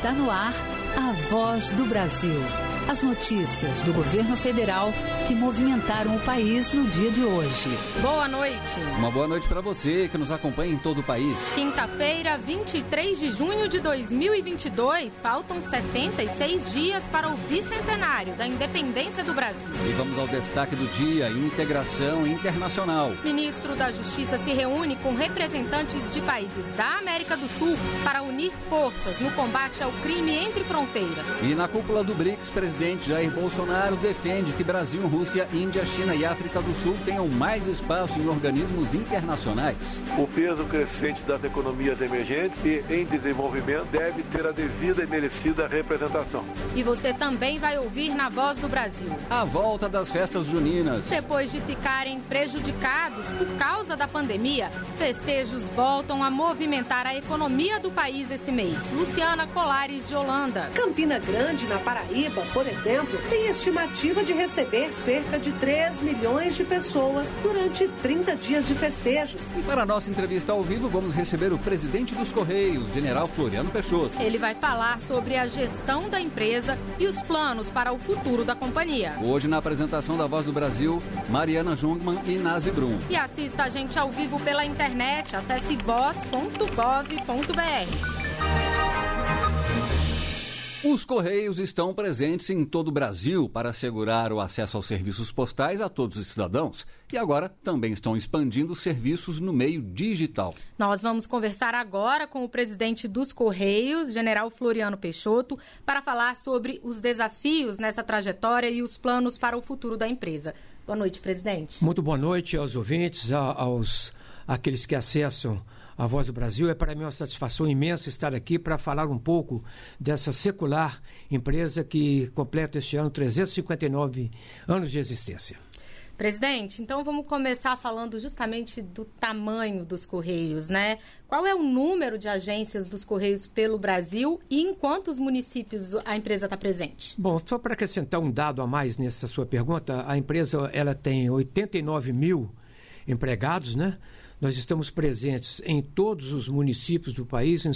Está no ar a Voz do Brasil. As notícias do governo federal que movimentaram o país no dia de hoje. Boa noite. Uma boa noite para você que nos acompanha em todo o país. Quinta-feira, 23 de junho de 2022. Faltam 76 dias para o bicentenário da independência do Brasil. E vamos ao destaque do dia: integração internacional. Ministro da Justiça se reúne com representantes de países da América do Sul para unir forças no combate ao crime entre fronteiras. E na cúpula do BRICS, presidente Jair Bolsonaro defende que Brasil, Rússia, Índia, China e África do Sul tenham mais espaço em organismos internacionais. O peso crescente das economias emergentes e em desenvolvimento deve ter a devida e merecida representação. E você também vai ouvir na Voz do Brasil a volta das festas juninas. Depois de ficarem prejudicados por causa da pandemia, festejos voltam a movimentar a economia do país esse mês. Luciana Colares, de Holanda. Campina Grande, na Paraíba, por exemplo, tem estimativa de receber cerca de 3 milhões de pessoas durante 30 dias de festejos. E para a nossa entrevista ao vivo, vamos receber o presidente dos Correios, General Floriano Peixoto. Ele vai falar sobre a gestão da empresa e os planos para o futuro da companhia. Hoje, na apresentação da Voz do Brasil, Mariana Jungmann e Nazi Brum. E assista a gente ao vivo pela internet. Acesse voz.gov.br. Os Correios estão presentes em todo o Brasil para assegurar o acesso aos serviços postais a todos os cidadãos e agora também estão expandindo os serviços no meio digital. Nós vamos conversar agora com o presidente dos Correios, General Floriano Peixoto, para falar sobre os desafios nessa trajetória e os planos para o futuro da empresa. Boa noite, presidente. Muito boa noite aos ouvintes, àqueles que acessam a Voz do Brasil. É para mim uma satisfação imensa estar aqui para falar um pouco dessa secular empresa que completa este ano 359 anos de existência. Presidente, então vamos começar falando justamente do tamanho dos Correios, né? Qual é o número de agências dos Correios pelo Brasil e em quantos municípios a empresa está presente? Bom, só para acrescentar um dado a mais nessa sua pergunta, a empresa ela tem 89 mil empregados, né? Nós estamos presentes em todos os municípios do país, em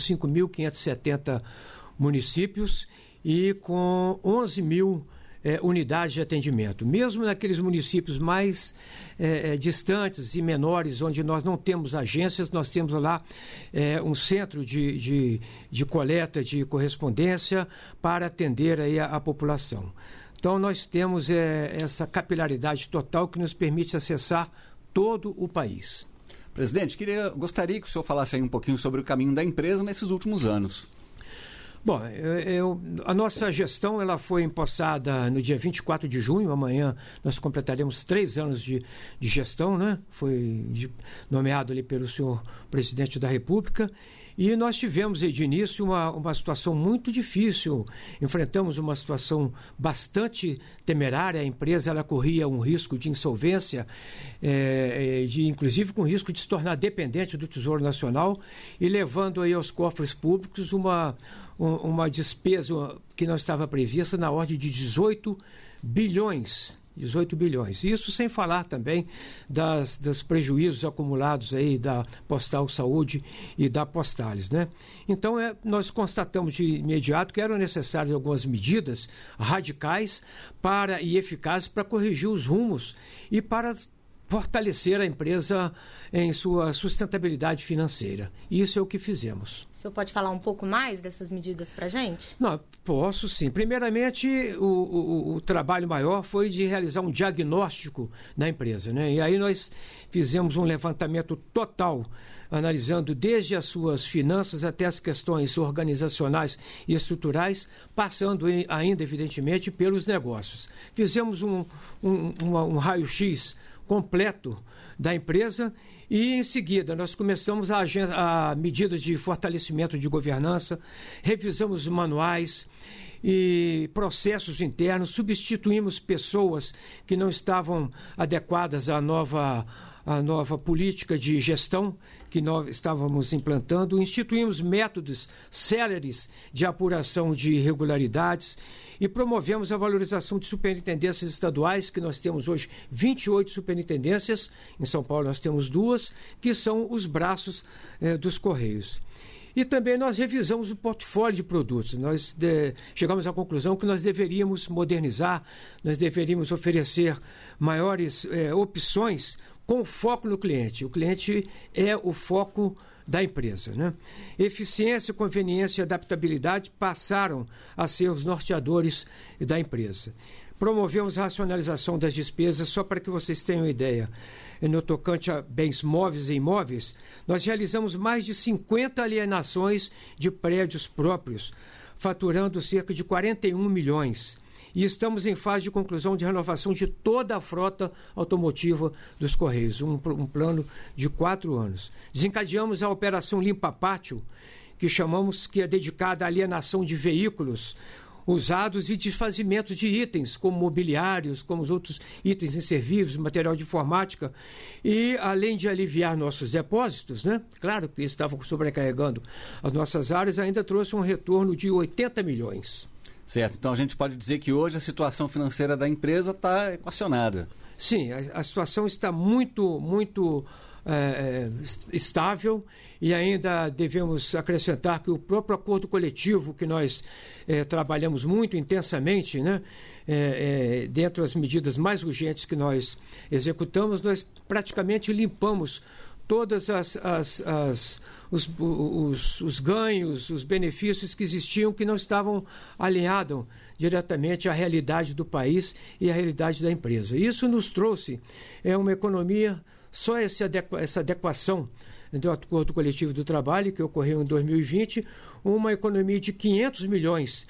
5.570 municípios e com 11 mil unidades de atendimento. Mesmo naqueles municípios mais distantes e menores, onde nós não temos agências, nós temos lá um centro de coleta de correspondência para atender aí a população. Então nós temos essa capilaridade total que nos permite acessar todo o país. Presidente, gostaria que o senhor falasse aí um pouquinho sobre o caminho da empresa nesses últimos anos. Bom, a nossa gestão ela foi empossada no dia 24 de junho, amanhã nós completaremos 3 anos de gestão, né? Foi nomeado ali pelo senhor presidente da República. E nós tivemos aí de início uma situação muito difícil, enfrentamos uma situação bastante temerária, a empresa ela corria um risco de insolvência, inclusive com risco de se tornar dependente do Tesouro Nacional e levando aí aos cofres públicos uma despesa que não estava prevista na ordem de 18 bilhões. Isso sem falar também dos prejuízos acumulados aí da Postal Saúde e da Postales, né? Então nós constatamos de imediato que eram necessárias algumas medidas radicais e eficazes para corrigir os rumos e para fortalecer a empresa em sua sustentabilidade financeira. Isso é o que fizemos. O senhor pode falar um pouco mais dessas medidas para a gente? Não, posso sim. Primeiramente, o trabalho maior foi de realizar um diagnóstico da empresa, né? E aí nós fizemos um levantamento total, analisando desde as suas finanças até as questões organizacionais e estruturais, passando ainda, evidentemente, pelos negócios. Fizemos um raio-x completo da empresa e, em seguida, nós começamos a medidas de fortalecimento de governança, revisamos manuais e processos internos, substituímos pessoas que não estavam adequadas à nova política de gestão que nós estávamos implantando, instituímos métodos céleres de apuração de irregularidades e promovemos a valorização de superintendências estaduais, que nós temos hoje 28 superintendências, em São Paulo nós temos 2, que são os braços dos Correios. E também nós revisamos o portfólio de produtos. Nós chegamos à conclusão que nós deveríamos modernizar, nós deveríamos oferecer maiores opções com foco no cliente. O cliente é o foco da empresa, né? Eficiência, conveniência e adaptabilidade passaram a ser os norteadores da empresa. Promovemos a racionalização das despesas, só para que vocês tenham ideia. No tocante a bens móveis e imóveis, nós realizamos mais de 50 alienações de prédios próprios, faturando cerca de 41 milhões. E estamos em fase de conclusão de renovação de toda a frota automotiva dos Correios, um plano de 4 anos. Desencadeamos a Operação Limpa Pátio, que é dedicada à alienação de veículos usados e desfazimento de itens, como mobiliários, como os outros itens inservíveis, material de informática. E, além de aliviar nossos depósitos, né? Claro que estavam sobrecarregando as nossas áreas, ainda trouxe um retorno de 80 milhões. Certo, então a gente pode dizer que hoje a situação financeira da empresa está equacionada. Sim, a situação está muito estável, e ainda devemos acrescentar que o próprio acordo coletivo, que nós trabalhamos muito intensamente, né, dentro das medidas mais urgentes que nós executamos, nós praticamente limpamos todas os ganhos, os benefícios que existiam, que não estavam alinhados diretamente à realidade do país e à realidade da empresa. Isso nos trouxe uma economia, só essa adequação do acordo coletivo do trabalho, que ocorreu em 2020, uma economia de 500 milhões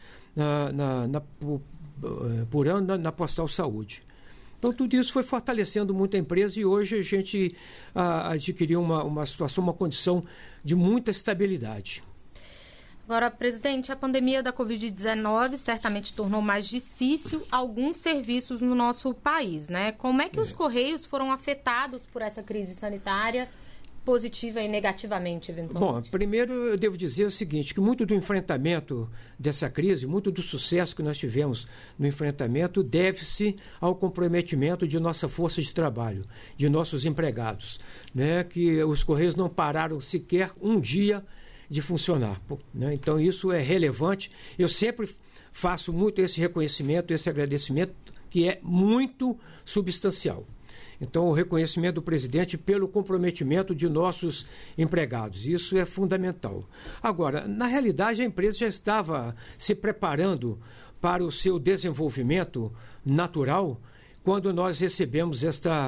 por ano na Postal Saúde. Então, tudo isso foi fortalecendo muito a empresa, e hoje a gente adquiriu uma situação, uma condição de muita estabilidade. Agora, presidente, a pandemia da Covid-19 certamente tornou mais difícil alguns serviços no nosso país, né? Como é que os Correios foram afetados por essa crise sanitária, positiva e negativamente, eventualmente? Bom, primeiro eu devo dizer o seguinte, que muito do enfrentamento dessa crise, muito do sucesso que nós tivemos no enfrentamento, deve-se ao comprometimento de nossa força de trabalho, de nossos empregados, né? Que os Correios não pararam sequer um dia de funcionar, né? Então isso é relevante. Eu sempre faço muito esse reconhecimento, esse agradecimento, que é muito substancial. Então, o reconhecimento do presidente pelo comprometimento de nossos empregados, isso é fundamental. Agora, na realidade, a empresa já estava se preparando para o seu desenvolvimento natural quando nós recebemos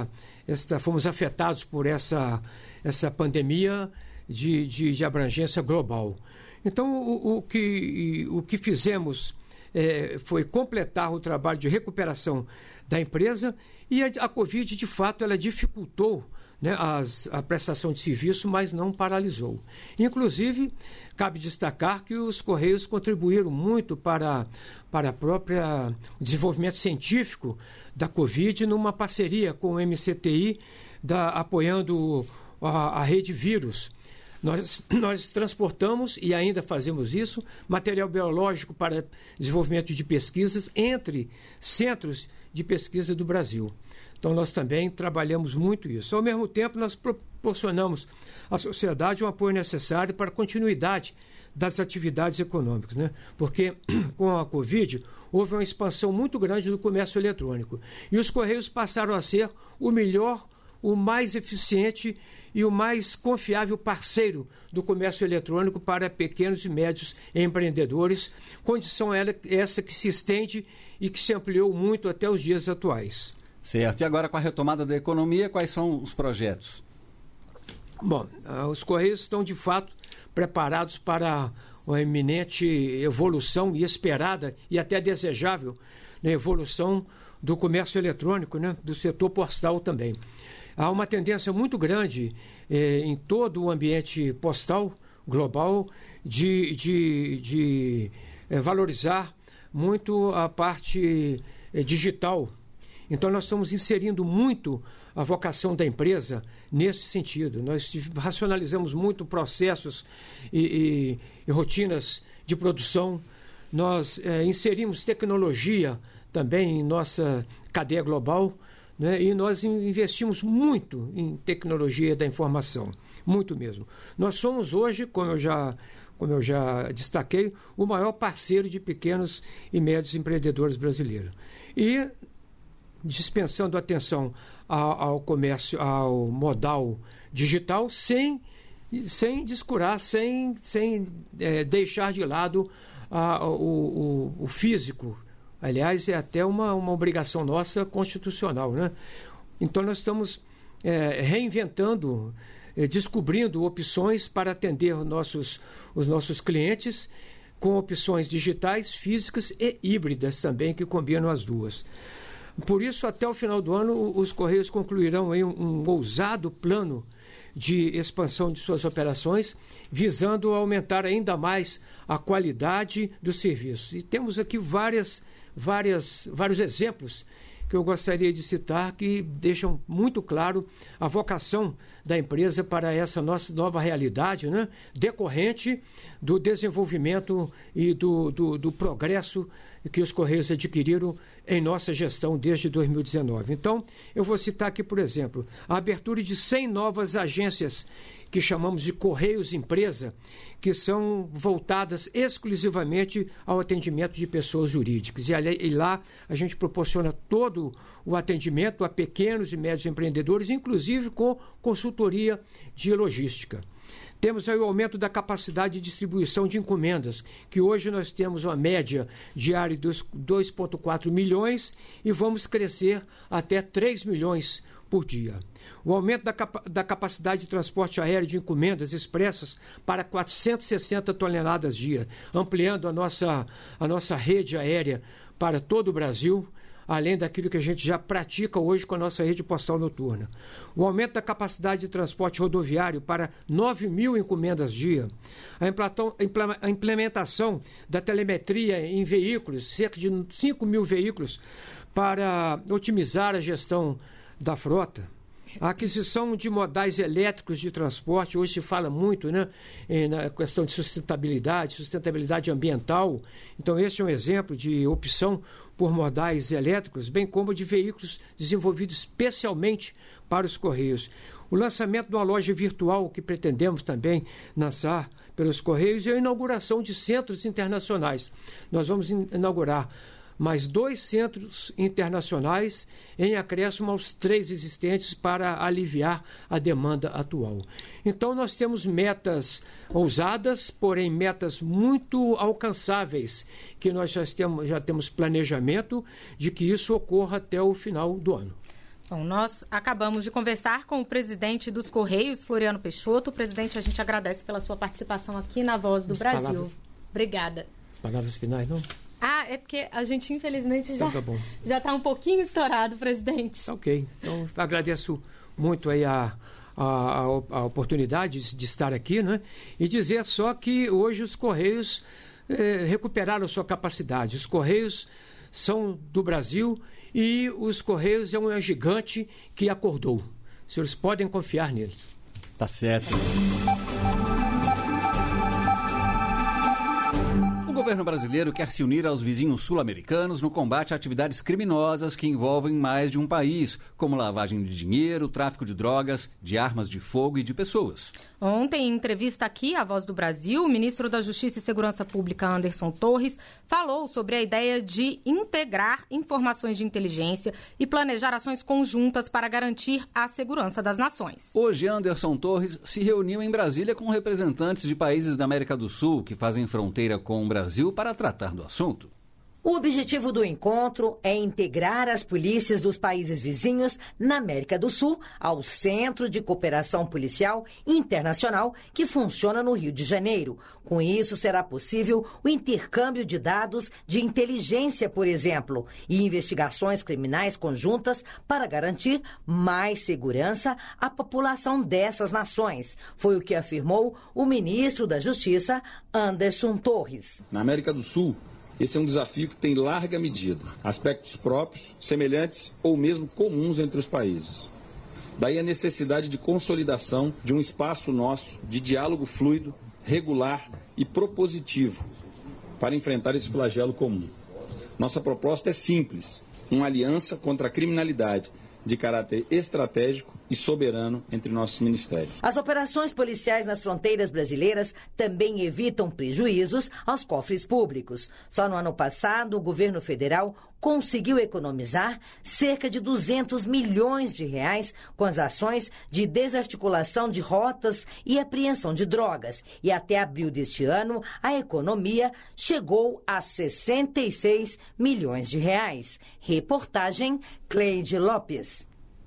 fomos afetados por essa pandemia de abrangência global. Então, o que fizemos foi completar o trabalho de recuperação da empresa, e a Covid, de fato, ela dificultou, né, a prestação de serviço, mas não paralisou. Inclusive, cabe destacar que os Correios contribuíram muito para o próprio desenvolvimento científico da Covid, numa parceria com o MCTI, apoiando a rede vírus. Nós transportamos, e ainda fazemos isso, material biológico para desenvolvimento de pesquisas entre centros de pesquisa do Brasil. Então, nós também trabalhamos muito isso. Ao mesmo tempo, nós proporcionamos à sociedade um apoio necessário para a continuidade das atividades econômicas, né? Porque com a Covid houve uma expansão muito grande do comércio eletrônico, e os Correios passaram a ser o melhor, o mais eficiente e o mais confiável parceiro do comércio eletrônico para pequenos e médios empreendedores, condição essa que se estende e que se ampliou muito até os dias atuais. Certo. E agora, com a retomada da economia, quais são os projetos? Bom, os Correios estão, de fato, preparados para uma iminente evolução e esperada e até desejável, né, evolução do comércio eletrônico, né, do setor postal também. Há uma tendência muito grande em todo o ambiente postal global de valorizar muito a parte digital. Então, nós estamos inserindo muito a vocação da empresa nesse sentido. Nós racionalizamos muito processos e rotinas de produção. Nós inserimos tecnologia também em nossa cadeia global, né? E nós investimos muito em tecnologia da informação, muito mesmo. Nós somos hoje, como eu já como eu já destaquei, o maior parceiro de pequenos e médios empreendedores brasileiros. E dispensando atenção ao comércio, ao modal digital, sem descurar, sem deixar de lado o físico. Aliás, é até uma obrigação nossa constitucional, né? Então, nós estamos reinventando, descobrindo opções para atender os nossos clientes com opções digitais, físicas e híbridas também, que combinam as duas. Por isso, até o final do ano, os Correios concluirão aí um ousado plano de expansão de suas operações, visando aumentar ainda mais a qualidade do serviço. E temos aqui vários exemplos que eu gostaria de citar, que deixam muito claro a vocação da empresa para essa nossa nova realidade, né? Decorrente do desenvolvimento e do progresso que os Correios adquiriram em nossa gestão desde 2019. Então, eu vou citar aqui, por exemplo, a abertura de 100 novas agências que chamamos de Correios Empresa, que são voltadas exclusivamente ao atendimento de pessoas jurídicas. E lá a gente proporciona todo o atendimento a pequenos e médios empreendedores, inclusive com consultoria de logística. Temos aí o aumento da capacidade de distribuição de encomendas, que hoje nós temos uma média diária de 2,4 milhões e vamos crescer até 3 milhões por dia. O aumento da capacidade de transporte aéreo de encomendas expressas para 460 toneladas dia, ampliando a nossa rede aérea para todo o Brasil, além daquilo que a gente já pratica hoje com a nossa rede postal noturna. O aumento da capacidade de transporte rodoviário para 9 mil encomendas dia. A implementação da telemetria em veículos, cerca de 5 mil veículos, para otimizar a gestão da frota. A aquisição de modais elétricos de transporte, hoje se fala muito, né, na questão de sustentabilidade ambiental. Então, esse é um exemplo de opção por modais elétricos, bem como de veículos desenvolvidos especialmente para os Correios. O lançamento de uma loja virtual que pretendemos também lançar pelos Correios e a inauguração de centros internacionais. Nós vamos inaugurar mais 2 centros internacionais em acréscimo aos 3 existentes para aliviar a demanda atual. Então, nós temos metas ousadas, porém metas muito alcançáveis, que nós já temos planejamento de que isso ocorra até o final do ano. Bom, nós acabamos de conversar com o presidente dos Correios, Floriano Peixoto. Presidente, a gente agradece pela sua participação aqui na Voz do Brasil. Obrigada. Palavras finais, não? É porque a gente, infelizmente, já está um pouquinho estourado, presidente. Ok. Então, agradeço muito aí a oportunidade de estar aqui, né? E dizer só que hoje os Correios recuperaram sua capacidade. Os Correios são do Brasil e os Correios é um gigante que acordou. Os senhores podem confiar nele. Tá certo. O governo brasileiro quer se unir aos vizinhos sul-americanos no combate a atividades criminosas que envolvem mais de um país, como lavagem de dinheiro, tráfico de drogas, de armas de fogo e de pessoas. Ontem, em entrevista aqui à Voz do Brasil, o ministro da Justiça e Segurança Pública, Anderson Torres, falou sobre a ideia de integrar informações de inteligência e planejar ações conjuntas para garantir a segurança das nações. Hoje, Anderson Torres se reuniu em Brasília com representantes de países da América do Sul que fazem fronteira com o Brasil para tratar do assunto. O objetivo do encontro é integrar as polícias dos países vizinhos na América do Sul ao Centro de Cooperação Policial Internacional que funciona no Rio de Janeiro. Com isso, será possível o intercâmbio de dados de inteligência, por exemplo, e investigações criminais conjuntas para garantir mais segurança à população dessas nações. Foi o que afirmou o ministro da Justiça, Anderson Torres. Na América do Sul, esse é um desafio que tem larga medida, aspectos próprios, semelhantes ou mesmo comuns entre os países. Daí a necessidade de consolidação de um espaço nosso de diálogo fluido, regular e propositivo para enfrentar esse flagelo comum. Nossa proposta é simples, uma aliança contra a criminalidade de caráter estratégico e soberano entre nossos ministérios. As operações policiais nas fronteiras brasileiras também evitam prejuízos aos cofres públicos. Só no ano passado, o governo federal conseguiu economizar cerca de 200 milhões de reais com as ações de desarticulação de rotas e apreensão de drogas. E até abril deste ano, a economia chegou a 66 milhões de reais. Reportagem Cleide Lopes.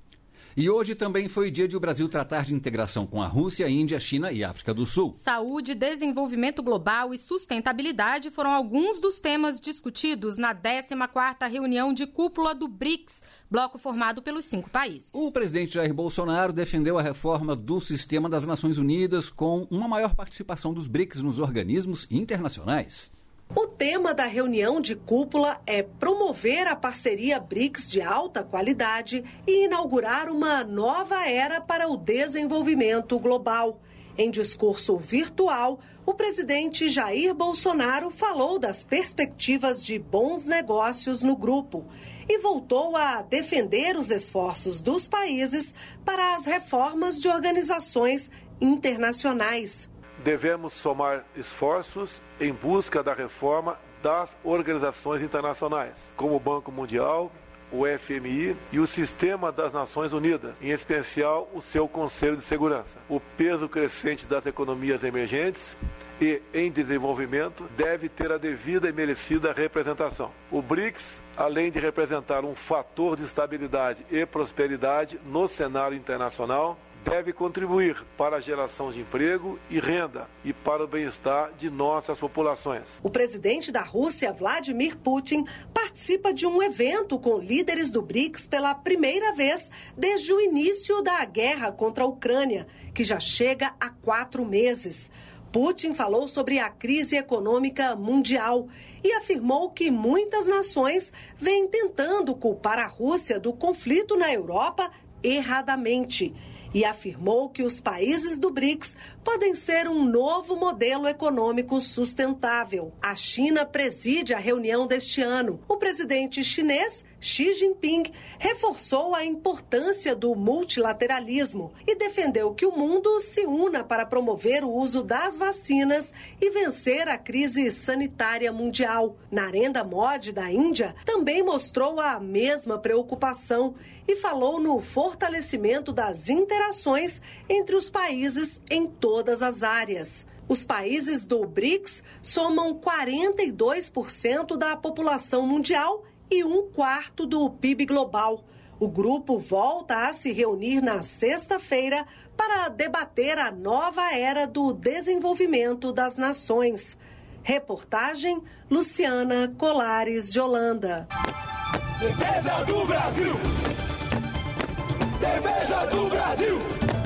E hoje também foi dia de o Brasil tratar de integração com a Rússia, Índia, China e África do Sul. Saúde, desenvolvimento global e sustentabilidade foram alguns dos temas discutidos na 14ª reunião de cúpula do BRICS, bloco formado pelos 5 países. O presidente Jair Bolsonaro defendeu a reforma do sistema das Nações Unidas com uma maior participação dos BRICS nos organismos internacionais. O tema da reunião de cúpula é promover a parceria BRICS de alta qualidade e inaugurar uma nova era para o desenvolvimento global. Em discurso virtual, o presidente Jair Bolsonaro falou das perspectivas de bons negócios no grupo e voltou a defender os esforços dos países para as reformas de organizações internacionais. Devemos somar esforços em busca da reforma das organizações internacionais, como o Banco Mundial, o FMI e o Sistema das Nações Unidas, em especial o seu Conselho de Segurança. O peso crescente das economias emergentes e em desenvolvimento deve ter a devida e merecida representação. O BRICS, além de representar um fator de estabilidade e prosperidade no cenário internacional, deve contribuir para a geração de emprego e renda e para o bem-estar de nossas populações. O presidente da Rússia, Vladimir Putin, participa de um evento com líderes do BRICS pela primeira vez desde o início da guerra contra a Ucrânia, que já chega a 4 meses. Putin falou sobre a crise econômica mundial e afirmou que muitas nações vêm tentando culpar a Rússia do conflito na Europa erradamente. E afirmou que os países do BRICS podem ser um novo modelo econômico sustentável. A China preside a reunião deste ano. O presidente chinês, Xi Jinping, reforçou a importância do multilateralismo e defendeu que o mundo se una para promover o uso das vacinas e vencer a crise sanitária mundial. Narendra Modi, da Índia, também mostrou a mesma preocupação e falou no fortalecimento das interações entre os países em todas as áreas. Os países do BRICS somam 42% da população mundial e 1/4 do PIB global. O grupo volta a se reunir na sexta-feira para debater a nova era do desenvolvimento das nações. Reportagem Luciana Colares de Holanda. Defesa do Brasil! Defesa do Brasil!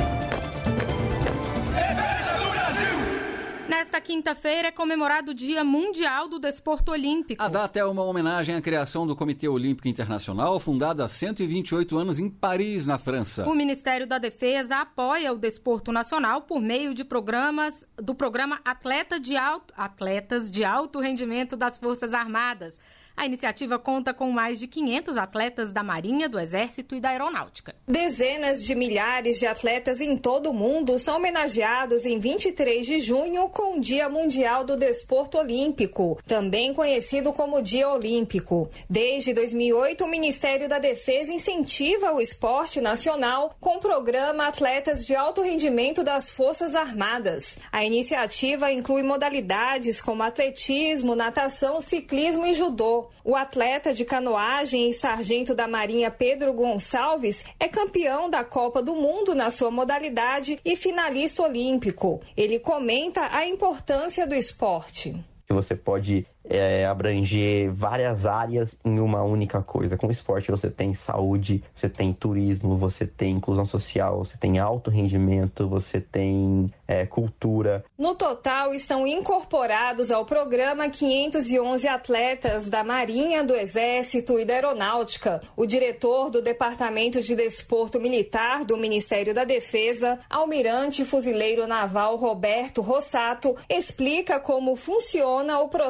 Defesa do Brasil! Nesta quinta-feira é comemorado o Dia Mundial do Desporto Olímpico. A data é uma homenagem à criação do Comitê Olímpico Internacional, fundado há 128 anos em Paris, na França. O Ministério da Defesa apoia o desporto nacional por meio de do programa Atletas de Alto Rendimento das Forças Armadas. A iniciativa conta com mais de 500 atletas da Marinha, do Exército e da Aeronáutica. Dezenas de milhares de atletas em todo o mundo são homenageados em 23 de junho com o Dia Mundial do Desporto Olímpico, também conhecido como Dia Olímpico. Desde 2008, o Ministério da Defesa incentiva o esporte nacional com o programa Atletas de Alto Rendimento das Forças Armadas. A iniciativa inclui modalidades como atletismo, natação, ciclismo e judô. O atleta de canoagem e sargento da Marinha Pedro Gonçalves é campeão da Copa do Mundo na sua modalidade e finalista olímpico. Ele comenta a importância do esporte. Você pode abranger várias áreas em uma única coisa. Com o esporte você tem saúde, você tem turismo, você tem inclusão social, você tem alto rendimento, você tem cultura. No total, estão incorporados ao programa 511 atletas da Marinha, do Exército e da Aeronáutica. O diretor do Departamento de Desporto Militar do Ministério da Defesa, almirante fuzileiro naval Roberto Rossato, explica como funciona o processo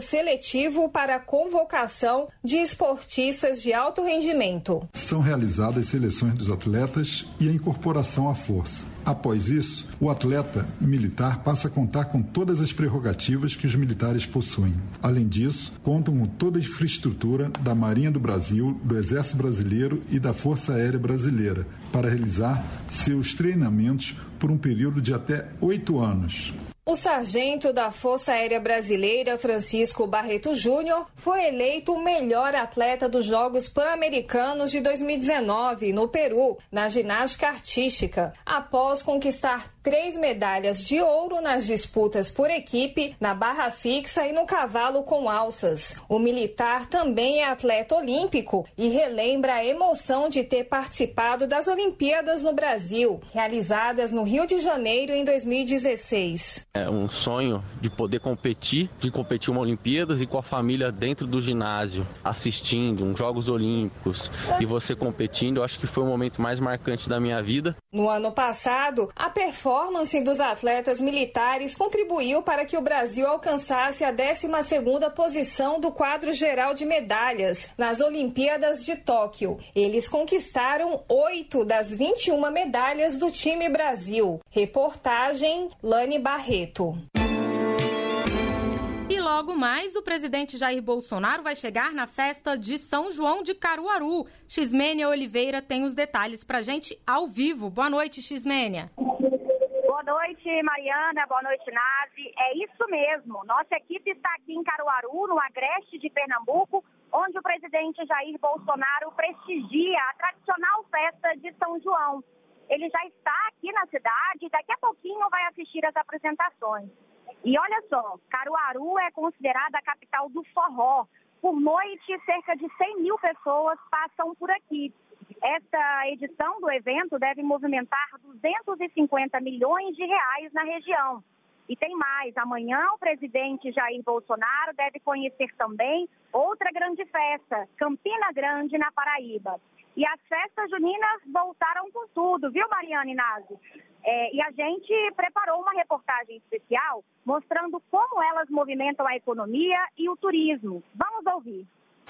seletivo para a convocação de esportistas de alto rendimento. São realizadas seleções dos atletas e a incorporação à força. Após isso, o atleta militar passa a contar com todas as prerrogativas que os militares possuem. Além disso, contam com toda a infraestrutura da Marinha do Brasil, do Exército Brasileiro e da Força Aérea Brasileira para realizar seus treinamentos por um período de até 8 anos. O sargento da Força Aérea Brasileira, Francisco Barreto Júnior, foi eleito o melhor atleta dos Jogos Pan-Americanos de 2019, no Peru, na ginástica artística, após conquistar 3 medalhas de ouro nas disputas por equipe, na barra fixa e no cavalo com alças. O militar também é atleta olímpico e relembra a emoção de ter participado das Olimpíadas no Brasil, realizadas no Rio de Janeiro em 2016. É um sonho de poder competir uma Olimpíadas e com a família dentro do ginásio, assistindo uns Jogos Olímpicos e você competindo, eu acho que foi o momento mais marcante da minha vida. No ano passado, a performance dos atletas militares contribuiu para que o Brasil alcançasse a 12ª posição do quadro geral de medalhas nas Olimpíadas de Tóquio. Eles conquistaram 8 das 21 medalhas do time Brasil. Reportagem Lani Barreto. E logo mais, o presidente Jair Bolsonaro vai chegar na festa de São João de Caruaru. Ximênia Oliveira tem os detalhes pra gente ao vivo. Boa noite, Ximênia. Boa noite, Mariana. Boa noite, Nazi. É isso mesmo. Nossa equipe está aqui em Caruaru, no agreste de Pernambuco, onde o presidente Jair Bolsonaro prestigia a tradicional festa de São João. Ele já está aqui na cidade e daqui a pouquinho vai assistir as apresentações. E olha só, Caruaru é considerada a capital do forró. Por noite, cerca de 100 mil pessoas passam por aqui. Esta edição do evento deve movimentar 250 milhões de reais na região. E tem mais, amanhã o presidente Jair Bolsonaro deve conhecer também outra grande festa, Campina Grande, na Paraíba. E as festas juninas voltaram com tudo, viu, Mariana e Nazi? E a gente preparou uma reportagem especial mostrando como elas movimentam a economia e o turismo. Vamos ouvir.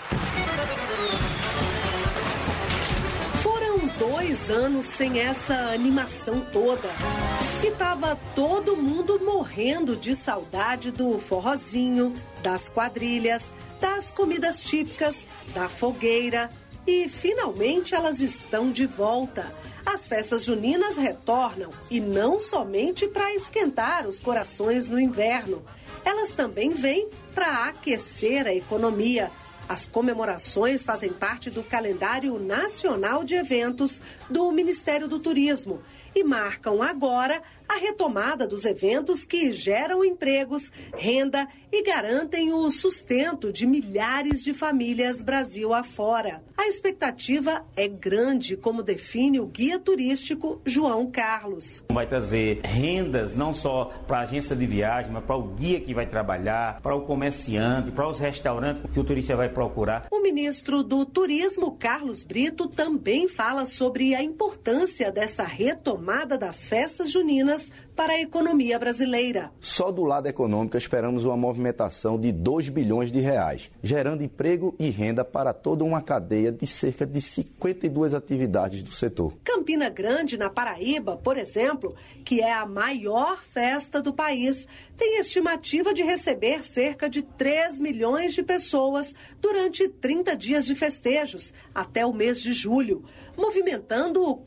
Foram 2 anos sem essa animação toda. E tava todo mundo morrendo de saudade do forrozinho, das quadrilhas, das comidas típicas, da fogueira. E, finalmente, elas estão de volta. As festas juninas retornam, e não somente para esquentar os corações no inverno. Elas também vêm para aquecer a economia. As comemorações fazem parte do calendário nacional de eventos do Ministério do Turismo e marcam agora a retomada dos eventos que geram empregos, renda e garantem o sustento de milhares de famílias Brasil afora. A expectativa é grande, como define o guia turístico João Carlos. Vai trazer rendas não só para a agência de viagem, mas para o guia que vai trabalhar, para o comerciante, para os restaurantes que o turista vai procurar. O ministro do Turismo, Carlos Brito, também fala sobre a importância dessa retomada das festas juninas para a economia brasileira. Só do lado econômico esperamos uma movimentação de 2 bilhões de reais, gerando emprego e renda para toda uma cadeia de cerca de 52 atividades do setor. Campina Grande, na Paraíba, por exemplo, que é a maior festa do país, tem estimativa de receber cerca de 3 milhões de pessoas durante 30 dias de festejos, até o mês de julho, movimentando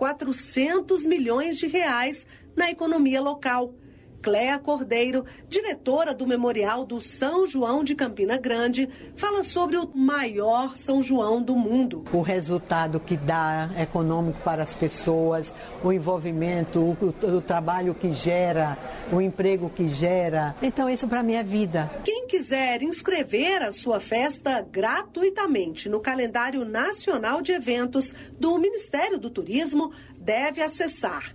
400 milhões de reais na economia local. Cléa Cordeiro, diretora do Memorial do São João de Campina Grande, fala sobre o maior São João do mundo. O resultado que dá econômico para as pessoas, o envolvimento, o trabalho que gera, o emprego que gera. Então isso para mim é vida. Quem quiser inscrever a sua festa gratuitamente no calendário nacional de eventos do Ministério do Turismo, deve acessar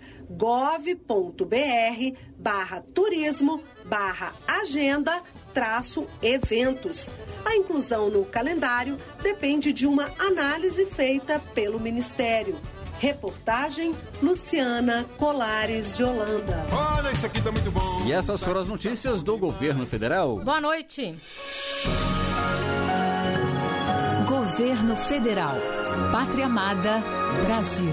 gov.br/turismo/agenda-eventos. A inclusão no calendário depende de uma análise feita pelo Ministério. Reportagem Luciana Colares de Holanda. Olha, isso aqui tá muito bom. E essas foram as notícias do governo federal. Boa noite. Governo Federal. Pátria Amada, Brasil.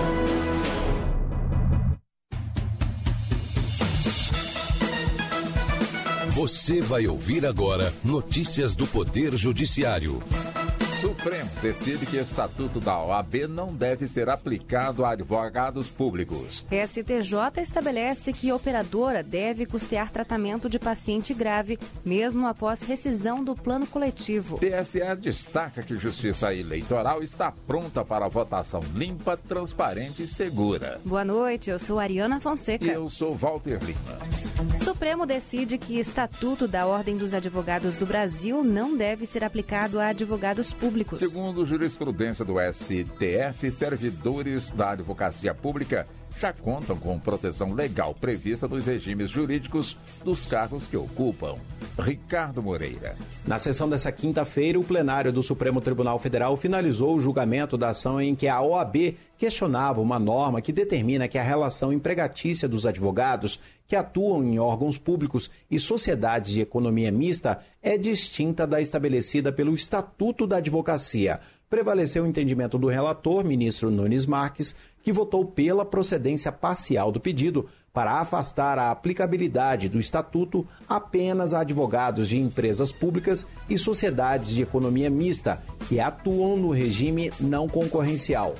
Você vai ouvir agora notícias do Poder Judiciário. Supremo decide que o Estatuto da OAB não deve ser aplicado a advogados públicos. STJ estabelece que a operadora deve custear tratamento de paciente grave, mesmo após rescisão do plano coletivo. TSE destaca que Justiça Eleitoral está pronta para votação limpa, transparente e segura. Boa noite, eu sou Ariana Fonseca. E eu sou Walter Lima. Supremo decide que Estatuto da Ordem dos Advogados do Brasil não deve ser aplicado a advogados públicos. Segundo jurisprudência do STF, servidores da advocacia pública já contam com proteção legal prevista nos regimes jurídicos dos cargos que ocupam. Ricardo Moreira. Na sessão dessa quinta-feira, o plenário do Supremo Tribunal Federal finalizou o julgamento da ação em que a OAB questionava uma norma que determina que a relação empregatícia dos advogados que atuam em órgãos públicos e sociedades de economia mista é distinta da estabelecida pelo Estatuto da Advocacia. Prevaleceu o entendimento do relator, ministro Nunes Marques, que votou pela procedência parcial do pedido para afastar a aplicabilidade do Estatuto apenas a advogados de empresas públicas e sociedades de economia mista que atuam no regime não concorrencial.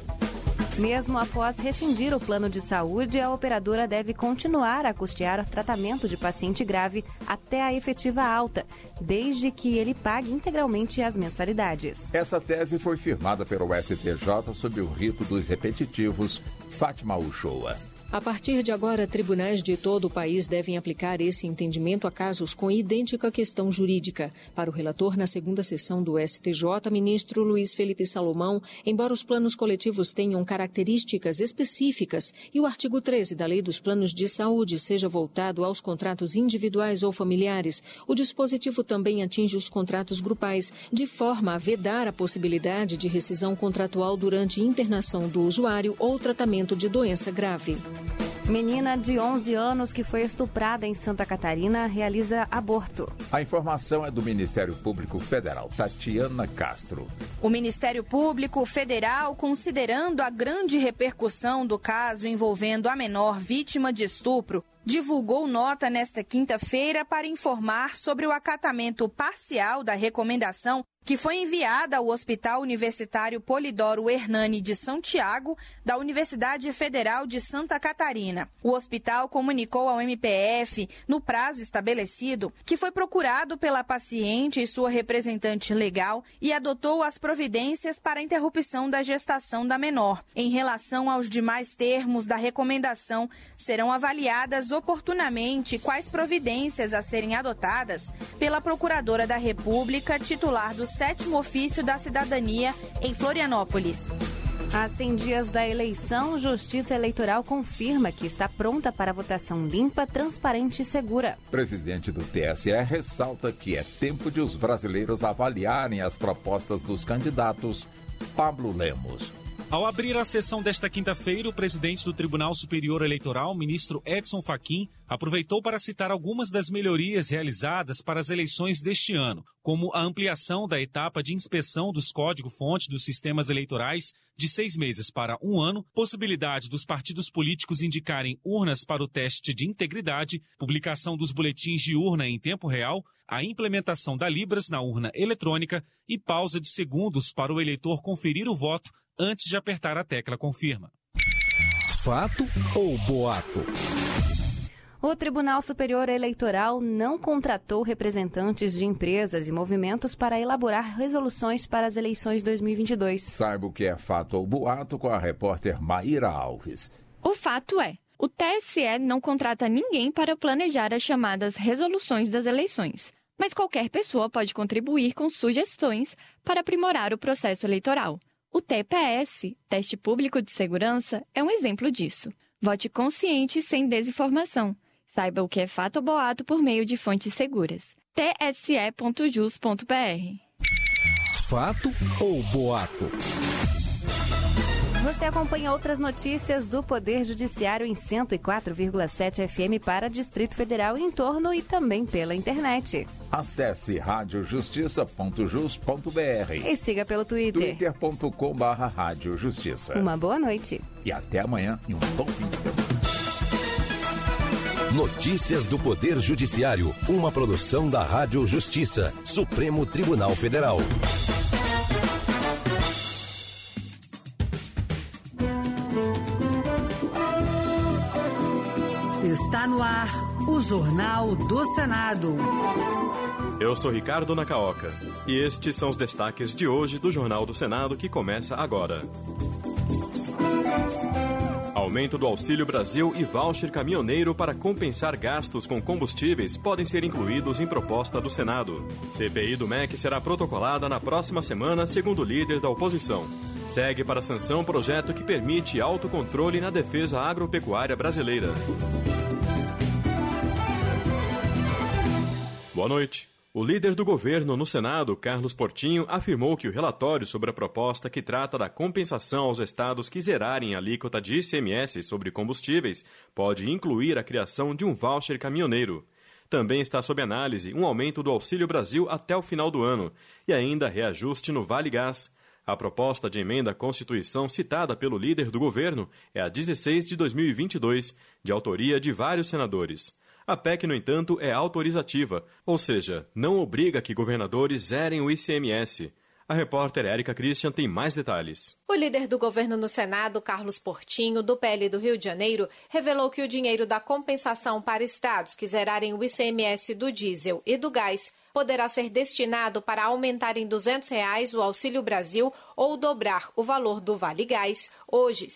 Mesmo após rescindir o plano de saúde, a operadora deve continuar a custear o tratamento de paciente grave até a efetiva alta, desde que ele pague integralmente as mensalidades. Essa tese foi firmada pelo STJ sob o rito dos repetitivos. Fátima Uchoa. A partir de agora, tribunais de todo o país devem aplicar esse entendimento a casos com idêntica questão jurídica. Para o relator, na segunda sessão do STJ, ministro Luiz Felipe Salomão, embora os planos coletivos tenham características específicas e o artigo 13 da Lei dos Planos de Saúde seja voltado aos contratos individuais ou familiares, o dispositivo também atinge os contratos grupais, de forma a vedar a possibilidade de rescisão contratual durante internação do usuário ou tratamento de doença grave. Menina de 11 anos que foi estuprada em Santa Catarina realiza aborto. A informação é do Ministério Público Federal. Tatiana Castro. O Ministério Público Federal, considerando a grande repercussão do caso envolvendo a menor vítima de estupro, divulgou nota nesta quinta-feira para informar sobre o acatamento parcial da recomendação que foi enviada ao Hospital Universitário Polidoro Hernani de Santiago, da Universidade Federal de Santa Catarina. O hospital comunicou ao MPF, no prazo estabelecido, que foi procurado pela paciente e sua representante legal e adotou as providências para a interrupção da gestação da menor. Em relação aos demais termos da recomendação, serão avaliadas oportunamente quais providências a serem adotadas pela Procuradora da República, titular do 7º Ofício da Cidadania, em Florianópolis. Há 100 dias da eleição, Justiça Eleitoral confirma que está pronta para votação limpa, transparente e segura. O presidente do TSE ressalta que é tempo de os brasileiros avaliarem as propostas dos candidatos. Pablo Lemos. Ao abrir a sessão desta quinta-feira, o presidente do Tribunal Superior Eleitoral, ministro Edson Fachin, aproveitou para citar algumas das melhorias realizadas para as eleições deste ano, como a ampliação da etapa de inspeção dos código-fonte dos sistemas eleitorais de 6 meses para 1 ano, possibilidade dos partidos políticos indicarem urnas para o teste de integridade, publicação dos boletins de urna em tempo real, a implementação da Libras na urna eletrônica e pausa de segundos para o eleitor conferir o voto antes de apertar a tecla confirma. Fato ou boato? O Tribunal Superior Eleitoral não contratou representantes de empresas e movimentos para elaborar resoluções para as eleições 2022. Saiba o que é fato ou boato com a repórter Maíra Alves. O fato é, o TSE não contrata ninguém para planejar as chamadas resoluções das eleições. Mas qualquer pessoa pode contribuir com sugestões para aprimorar o processo eleitoral. O TPS, Teste Público de Segurança, é um exemplo disso. Vote consciente sem desinformação. Saiba o que é fato ou boato por meio de fontes seguras. tse.jus.br. Fato ou boato? Você acompanha outras notícias do Poder Judiciário em 104,7 FM para Distrito Federal e em torno e também pela internet. Acesse radiojustiça.jus.br e siga pelo Twitter. twitter.com/radiojustiça. Uma boa noite. E até amanhã e um bom fim de semana. Notícias do Poder Judiciário, uma produção da Rádio Justiça, Supremo Tribunal Federal. Está no ar o Jornal do Senado. Eu sou Ricardo Nacaoca e estes são os destaques de hoje do Jornal do Senado que começa agora. Aumento do Auxílio Brasil e voucher caminhoneiro para compensar gastos com combustíveis podem ser incluídos em proposta do Senado. CPI do MEC será protocolada na próxima semana, segundo o líder da oposição. Segue para sanção projeto que permite autocontrole na defesa agropecuária brasileira. Boa noite. O líder do governo no Senado, Carlos Portinho, afirmou que o relatório sobre a proposta que trata da compensação aos estados que zerarem a alíquota de ICMS sobre combustíveis pode incluir a criação de um voucher caminhoneiro. Também está sob análise um aumento do Auxílio Brasil até o final do ano e ainda reajuste no Vale Gás. A proposta de emenda à Constituição citada pelo líder do governo é a 16 de 2022, de autoria de vários senadores. A PEC, no entanto, é autorizativa, ou seja, não obriga que governadores zerem o ICMS. A repórter Érica Christian tem mais detalhes. O líder do governo no Senado, Carlos Portinho, do PL do Rio de Janeiro, revelou que o dinheiro da compensação para estados que zerarem o ICMS do diesel e do gás poderá ser destinado para aumentar em R$ 200 o Auxílio Brasil ou dobrar o valor do Vale Gás, hoje R$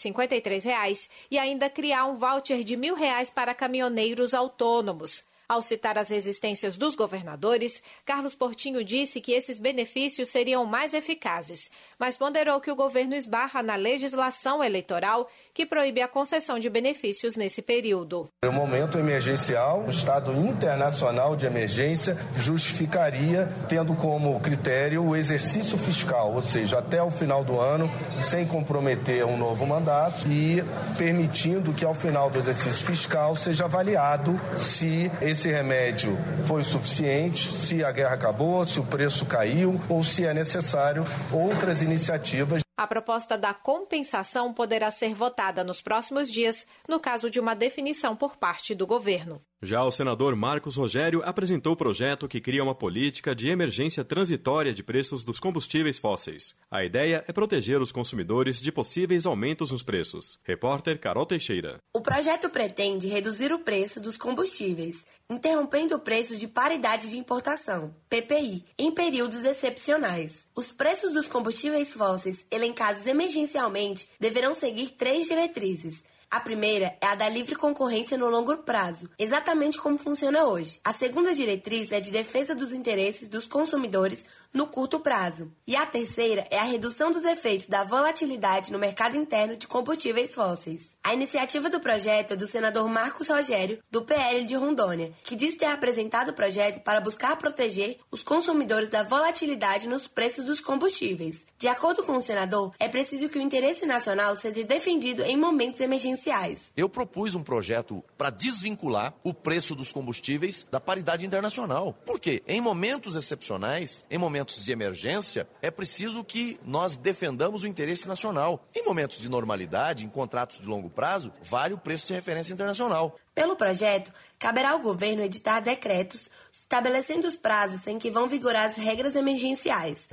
53, e ainda criar um voucher de R$ 1.000 para caminhoneiros autônomos. Ao citar as resistências dos governadores, Carlos Portinho disse que esses benefícios seriam mais eficazes, mas ponderou que o governo esbarra na legislação eleitoral que proíbe a concessão de benefícios nesse período. O momento emergencial, o estado internacional de emergência justificaria, tendo como critério o exercício fiscal, ou seja, até o final do ano, sem comprometer um novo mandato e permitindo que ao final do exercício fiscal seja avaliado se esse remédio foi suficiente, se a guerra acabou, se o preço caiu ou se é necessário outras iniciativas. A proposta da compensação poderá ser votada nos próximos dias, no caso de uma definição por parte do governo. Já o senador Marcos Rogério apresentou o projeto que cria uma política de emergência transitória de preços dos combustíveis fósseis. A ideia é proteger os consumidores de possíveis aumentos nos preços. Repórter Carol Teixeira. O projeto pretende reduzir o preço dos combustíveis, interrompendo o preço de paridade de importação, PPI, em períodos excepcionais. Os preços dos combustíveis fósseis elencados emergencialmente deverão seguir 3 diretrizes. A primeira é a da livre concorrência no longo prazo, exatamente como funciona hoje. A segunda diretriz é de defesa dos interesses dos consumidores no curto prazo. E a terceira é a redução dos efeitos da volatilidade no mercado interno de combustíveis fósseis. A iniciativa do projeto é do senador Marcos Rogério, do PL de Rondônia, que diz ter apresentado o projeto para buscar proteger os consumidores da volatilidade nos preços dos combustíveis. De acordo com o senador, é preciso que o interesse nacional seja defendido em momentos emergenciais. Eu propus um projeto para desvincular o preço dos combustíveis da paridade internacional. Por quê? Em momentos excepcionais, em momentos de emergência, é preciso que nós defendamos o interesse nacional. Em momentos de normalidade, em contratos de longo prazo, vale o preço de referência internacional. Pelo projeto, caberá ao governo editar decretos estabelecendo os prazos em que vão vigorar as regras emergenciais.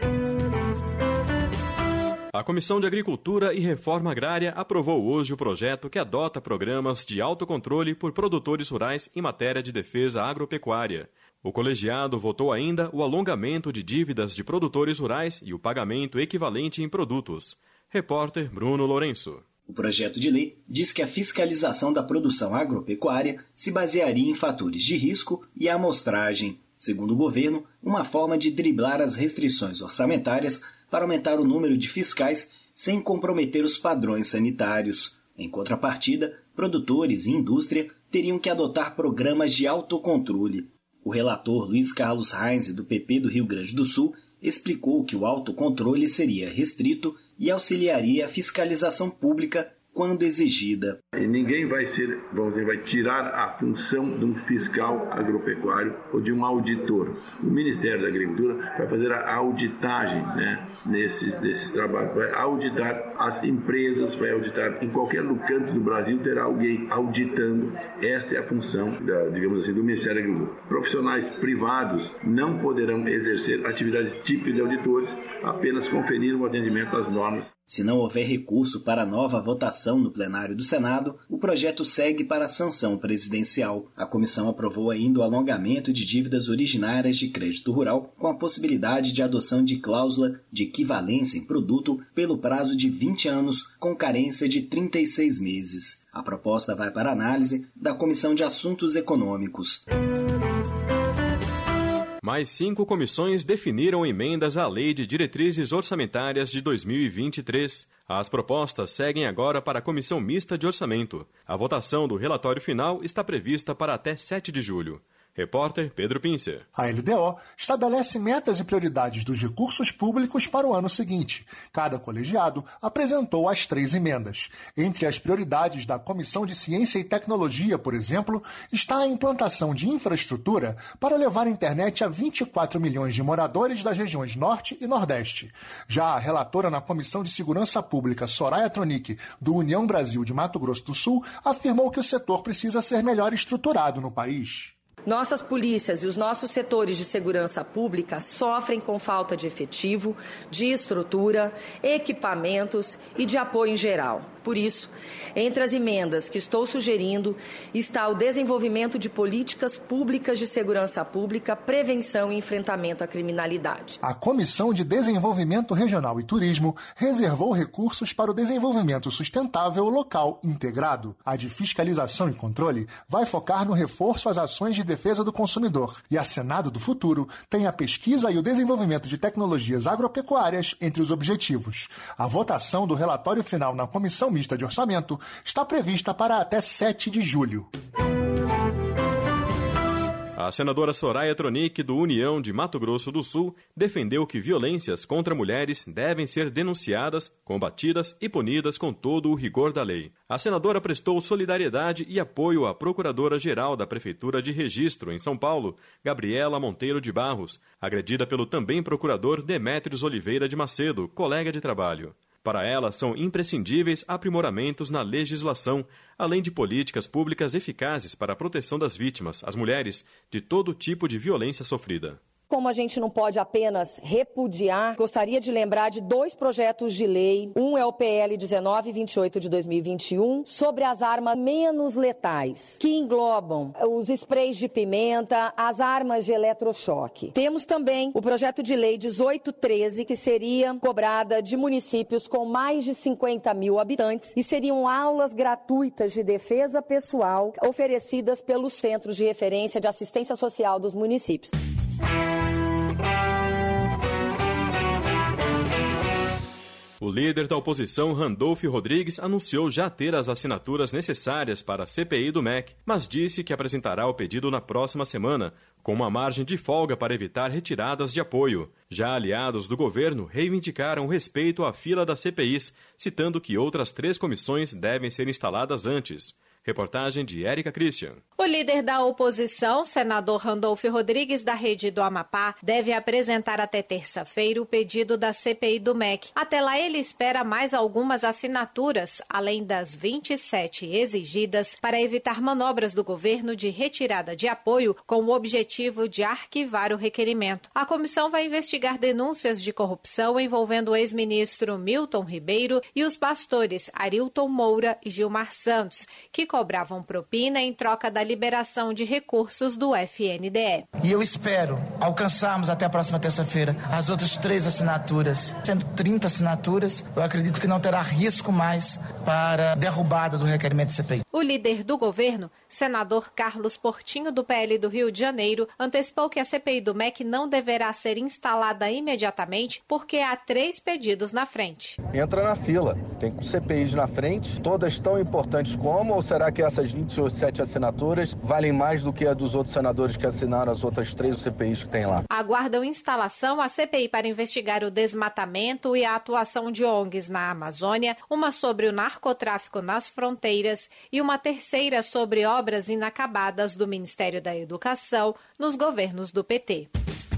A Comissão de Agricultura e Reforma Agrária aprovou hoje o projeto que adota programas de autocontrole por produtores rurais em matéria de defesa agropecuária. O colegiado votou ainda o alongamento de dívidas de produtores rurais e o pagamento equivalente em produtos. Repórter Bruno Lourenço. O projeto de lei diz que a fiscalização da produção agropecuária se basearia em fatores de risco e amostragem. Segundo o governo, uma forma de driblar as restrições orçamentárias para aumentar o número de fiscais sem comprometer os padrões sanitários. Em contrapartida, produtores e indústria teriam que adotar programas de autocontrole. O relator Luiz Carlos Reis, do PP do Rio Grande do Sul, explicou que o autocontrole seria restrito e auxiliaria a fiscalização pública quando exigida. E ninguém vai tirar a função de um fiscal agropecuário ou de um auditor. O Ministério da Agricultura vai fazer a auditagem, nesses trabalhos, vai auditar as empresas, vai auditar em qualquer canto do Brasil, terá alguém auditando. Esta é a função, do Ministério da Agricultura. Profissionais privados não poderão exercer atividades típicas de auditores, apenas conferir o atendimento às normas. Se não houver recurso para nova votação no plenário do Senado, o projeto segue para a sanção presidencial. A comissão aprovou ainda o alongamento de dívidas originárias de crédito rural, com a possibilidade de adoção de cláusula de equivalência em produto pelo prazo de 20 anos, com carência de 36 meses. A proposta vai para análise da Comissão de Assuntos Econômicos. Mais 5 comissões definiram emendas à Lei de Diretrizes Orçamentárias de 2023. As propostas seguem agora para a Comissão Mista de Orçamento. A votação do relatório final está prevista para até 7 de julho. Repórter Pedro Pincer. A LDO estabelece metas e prioridades dos recursos públicos para o ano seguinte. Cada colegiado apresentou as 3 emendas. Entre as prioridades da Comissão de Ciência e Tecnologia, por exemplo, está a implantação de infraestrutura para levar a internet a 24 milhões de moradores das regiões Norte e Nordeste. Já a relatora na Comissão de Segurança Pública, Soraya Tronic, do União Brasil de Mato Grosso do Sul, afirmou que o setor precisa ser melhor estruturado no país. Nossas polícias e os nossos setores de segurança pública sofrem com falta de efetivo, de estrutura, equipamentos e de apoio em geral. Por isso, entre as emendas que estou sugerindo está o desenvolvimento de políticas públicas de segurança pública, prevenção e enfrentamento à criminalidade. A Comissão de Desenvolvimento Regional e Turismo reservou recursos para o desenvolvimento sustentável local integrado. A de Fiscalização e Controle vai focar no reforço às ações de defesa do consumidor. E a Senado do Futuro tem a pesquisa e o desenvolvimento de tecnologias agropecuárias entre os objetivos. A votação do relatório final na Comissão Mista de Orçamento está prevista para até 7 de julho. A senadora Soraya Tronic, do União de Mato Grosso do Sul, defendeu que violências contra mulheres devem ser denunciadas, combatidas e punidas com todo o rigor da lei. A senadora prestou solidariedade e apoio à procuradora-geral da Prefeitura de Registro, em São Paulo, Gabriela Monteiro de Barros, agredida pelo também procurador Demétrios Oliveira de Macedo, colega de trabalho. Para ela, são imprescindíveis aprimoramentos na legislação, além de políticas públicas eficazes para a proteção das vítimas, as mulheres, de todo tipo de violência sofrida. Como a gente não pode apenas repudiar, gostaria de lembrar de 2 projetos de lei. Um é o PL 1928 de 2021, sobre as armas menos letais, que englobam os sprays de pimenta, as armas de eletrochoque. Temos também o projeto de lei 1813, que seria cobrada de municípios com mais de 50 mil habitantes e seriam aulas gratuitas de defesa pessoal oferecidas pelos centros de referência de assistência social dos municípios. O líder da oposição, Randolfo Rodrigues, anunciou já ter as assinaturas necessárias para a CPI do MEC, mas disse que apresentará o pedido na próxima semana, com uma margem de folga para evitar retiradas de apoio. Já aliados do governo reivindicaram o respeito à fila das CPIs, citando que outras 3 comissões devem ser instaladas antes. Reportagem de Érica Christian. O líder da oposição, senador Randolfo Rodrigues, da Rede do Amapá, deve apresentar até terça-feira o pedido da CPI do MEC. Até lá, ele espera mais algumas assinaturas, além das 27 exigidas, para evitar manobras do governo de retirada de apoio com o objetivo de arquivar o requerimento. A comissão vai investigar denúncias de corrupção envolvendo o ex-ministro Milton Ribeiro e os pastores Arilton Moura e Gilmar Santos, que cobravam propina em troca da liberação de recursos do FNDE. E eu espero alcançarmos até a próxima terça-feira as outras 3 assinaturas. Sendo 30 assinaturas, eu acredito que não terá risco mais para derrubada do requerimento de CPI. O líder do governo, senador Carlos Portinho, do PL do Rio de Janeiro, antecipou que a CPI do MEC não deverá ser instalada imediatamente porque há 3 pedidos na frente. Entra na fila. Tem CPIs na frente, todas tão importantes como, ou será que essas 27 assinaturas senadores valem mais do que a dos outros senadores que assinaram as outras 3 CPIs que tem lá. Aguardam instalação a CPI para investigar o desmatamento e a atuação de ONGs na Amazônia, uma sobre o narcotráfico nas fronteiras e uma terceira sobre obras inacabadas do Ministério da Educação nos governos do PT.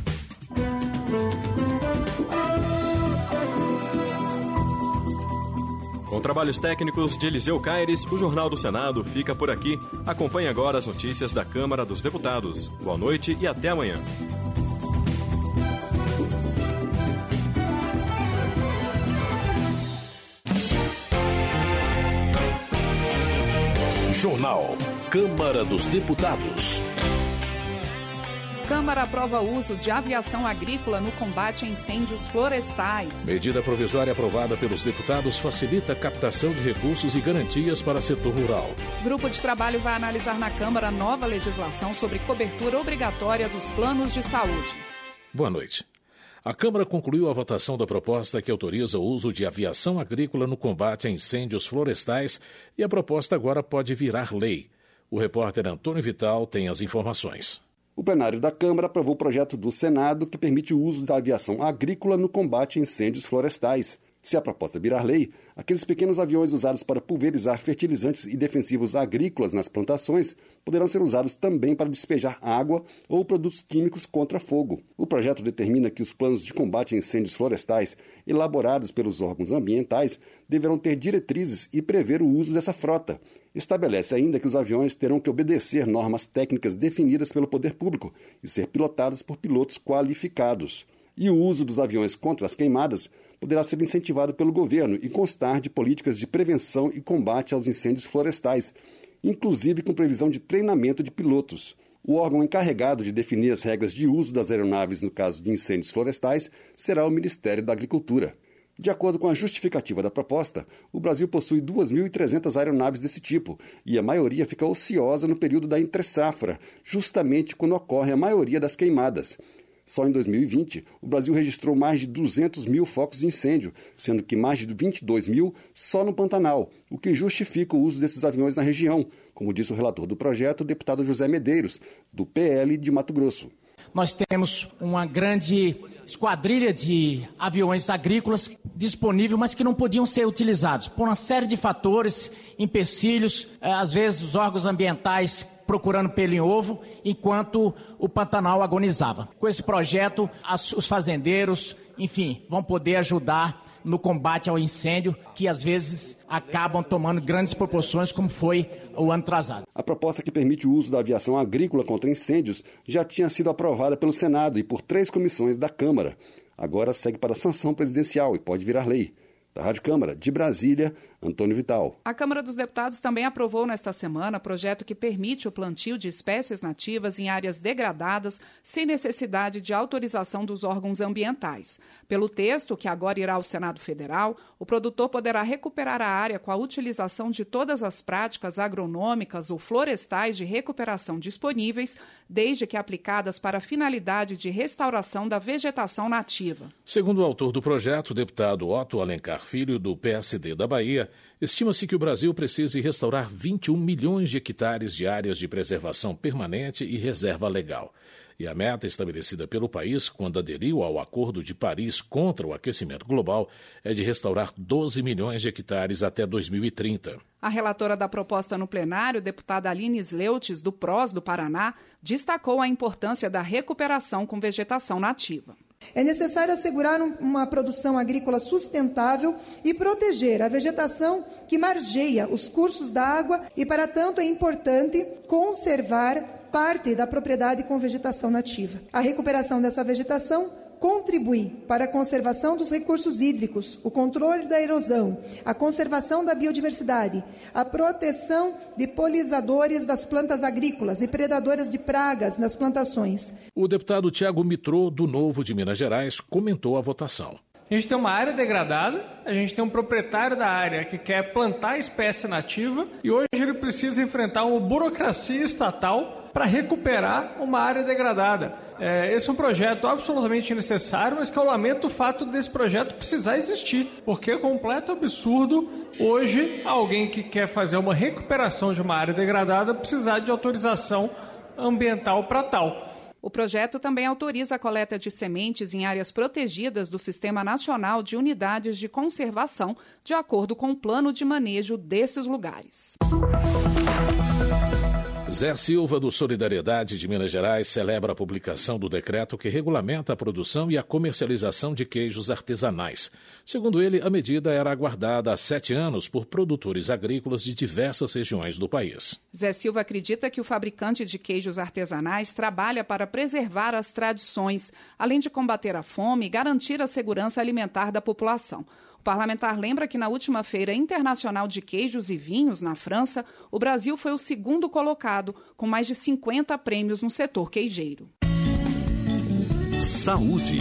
Com trabalhos técnicos de Eliseu Caires, o Jornal do Senado fica por aqui. Acompanhe agora as notícias da Câmara dos Deputados. Boa noite e até amanhã. Jornal Câmara dos Deputados. Câmara aprova o uso de aviação agrícola no combate a incêndios florestais. Medida provisória aprovada pelos deputados facilita a captação de recursos e garantias para o setor rural. Grupo de trabalho vai analisar na Câmara nova legislação sobre cobertura obrigatória dos planos de saúde. Boa noite. A Câmara concluiu a votação da proposta que autoriza o uso de aviação agrícola no combate a incêndios florestais e a proposta agora pode virar lei. O repórter Antônio Vital tem as informações. O plenário da Câmara aprovou o projeto do Senado que permite o uso da aviação agrícola no combate a incêndios florestais. Se a proposta virar lei, aqueles pequenos aviões usados para pulverizar fertilizantes e defensivos agrícolas nas plantações poderão ser usados também para despejar água ou produtos químicos contra fogo. O projeto determina que os planos de combate a incêndios florestais, elaborados pelos órgãos ambientais, deverão ter diretrizes e prever o uso dessa frota. Estabelece ainda que os aviões terão que obedecer normas técnicas definidas pelo poder público e ser pilotados por pilotos qualificados. E o uso dos aviões contra as queimadas poderá ser incentivado pelo governo e constar de políticas de prevenção e combate aos incêndios florestais, inclusive com previsão de treinamento de pilotos. O órgão encarregado de definir as regras de uso das aeronaves no caso de incêndios florestais será o Ministério da Agricultura. De acordo com a justificativa da proposta, o Brasil possui 2.300 aeronaves desse tipo e a maioria fica ociosa no período da entre-safra, justamente quando ocorre a maioria das queimadas. Só em 2020, o Brasil registrou mais de 200 mil focos de incêndio, sendo que mais de 22 mil só no Pantanal, o que justifica o uso desses aviões na região, como disse o relator do projeto, o deputado José Medeiros, do PL de Mato Grosso. Nós temos uma grande esquadrilha de aviões agrícolas disponível, mas que não podiam ser utilizados por uma série de fatores, empecilhos, às vezes os órgãos ambientais procurando pelo em ovo, enquanto o Pantanal agonizava. Com esse projeto, os fazendeiros, enfim, vão poder ajudar no combate ao incêndio, que às vezes acabam tomando grandes proporções, como foi o ano atrasado. A proposta que permite o uso da aviação agrícola contra incêndios já tinha sido aprovada pelo Senado e por 3 comissões da Câmara. Agora segue para a sanção presidencial e pode virar lei. Da Rádio Câmara, de Brasília, Antônio Vital. A Câmara dos Deputados também aprovou nesta semana projeto que permite o plantio de espécies nativas em áreas degradadas sem necessidade de autorização dos órgãos ambientais. Pelo texto, que agora irá ao Senado Federal, o produtor poderá recuperar a área com a utilização de todas as práticas agronômicas ou florestais de recuperação disponíveis, desde que aplicadas para a finalidade de restauração da vegetação nativa. Segundo o autor do projeto, o deputado Otto Alencar Filho, do PSD da Bahia, estima-se que o Brasil precise restaurar 21 milhões de hectares de áreas de preservação permanente e reserva legal. E a meta estabelecida pelo país, quando aderiu ao Acordo de Paris contra o aquecimento global, é de restaurar 12 milhões de hectares até 2030. A relatora da proposta no plenário, deputada Aline Sleutes, do PROS do Paraná, destacou a importância da recuperação com vegetação nativa. É necessário assegurar uma produção agrícola sustentável e proteger a vegetação que margeia os cursos da água e, para tanto, é importante conservar parte da propriedade com vegetação nativa. A recuperação dessa vegetação contribui para a conservação dos recursos hídricos, o controle da erosão, a conservação da biodiversidade, a proteção de polinizadores das plantas agrícolas e predadoras de pragas nas plantações. O deputado Tiago Mitrô, do Novo de Minas Gerais, comentou a votação. A gente tem uma área degradada, a gente tem um proprietário da área que quer plantar espécie nativa e hoje ele precisa enfrentar uma burocracia estatal para recuperar uma área degradada. Esse é um projeto absolutamente necessário, mas que eu lamento o fato desse projeto precisar existir, porque é completo absurdo hoje alguém que quer fazer uma recuperação de uma área degradada precisar de autorização ambiental para tal. O projeto também autoriza a coleta de sementes em áreas protegidas do Sistema Nacional de Unidades de Conservação, de acordo com o plano de manejo desses lugares. Zé Silva, do Solidariedade de Minas Gerais, celebra a publicação do decreto que regulamenta a produção e a comercialização de queijos artesanais. Segundo ele, a medida era aguardada há 7 anos por produtores agrícolas de diversas regiões do país. Zé Silva acredita que o fabricante de queijos artesanais trabalha para preservar as tradições, além de combater a fome e garantir a segurança alimentar da população. O parlamentar lembra que na última Feira Internacional de Queijos e Vinhos, na França, o Brasil foi o segundo colocado, com mais de 50 prêmios no setor queijeiro. Saúde.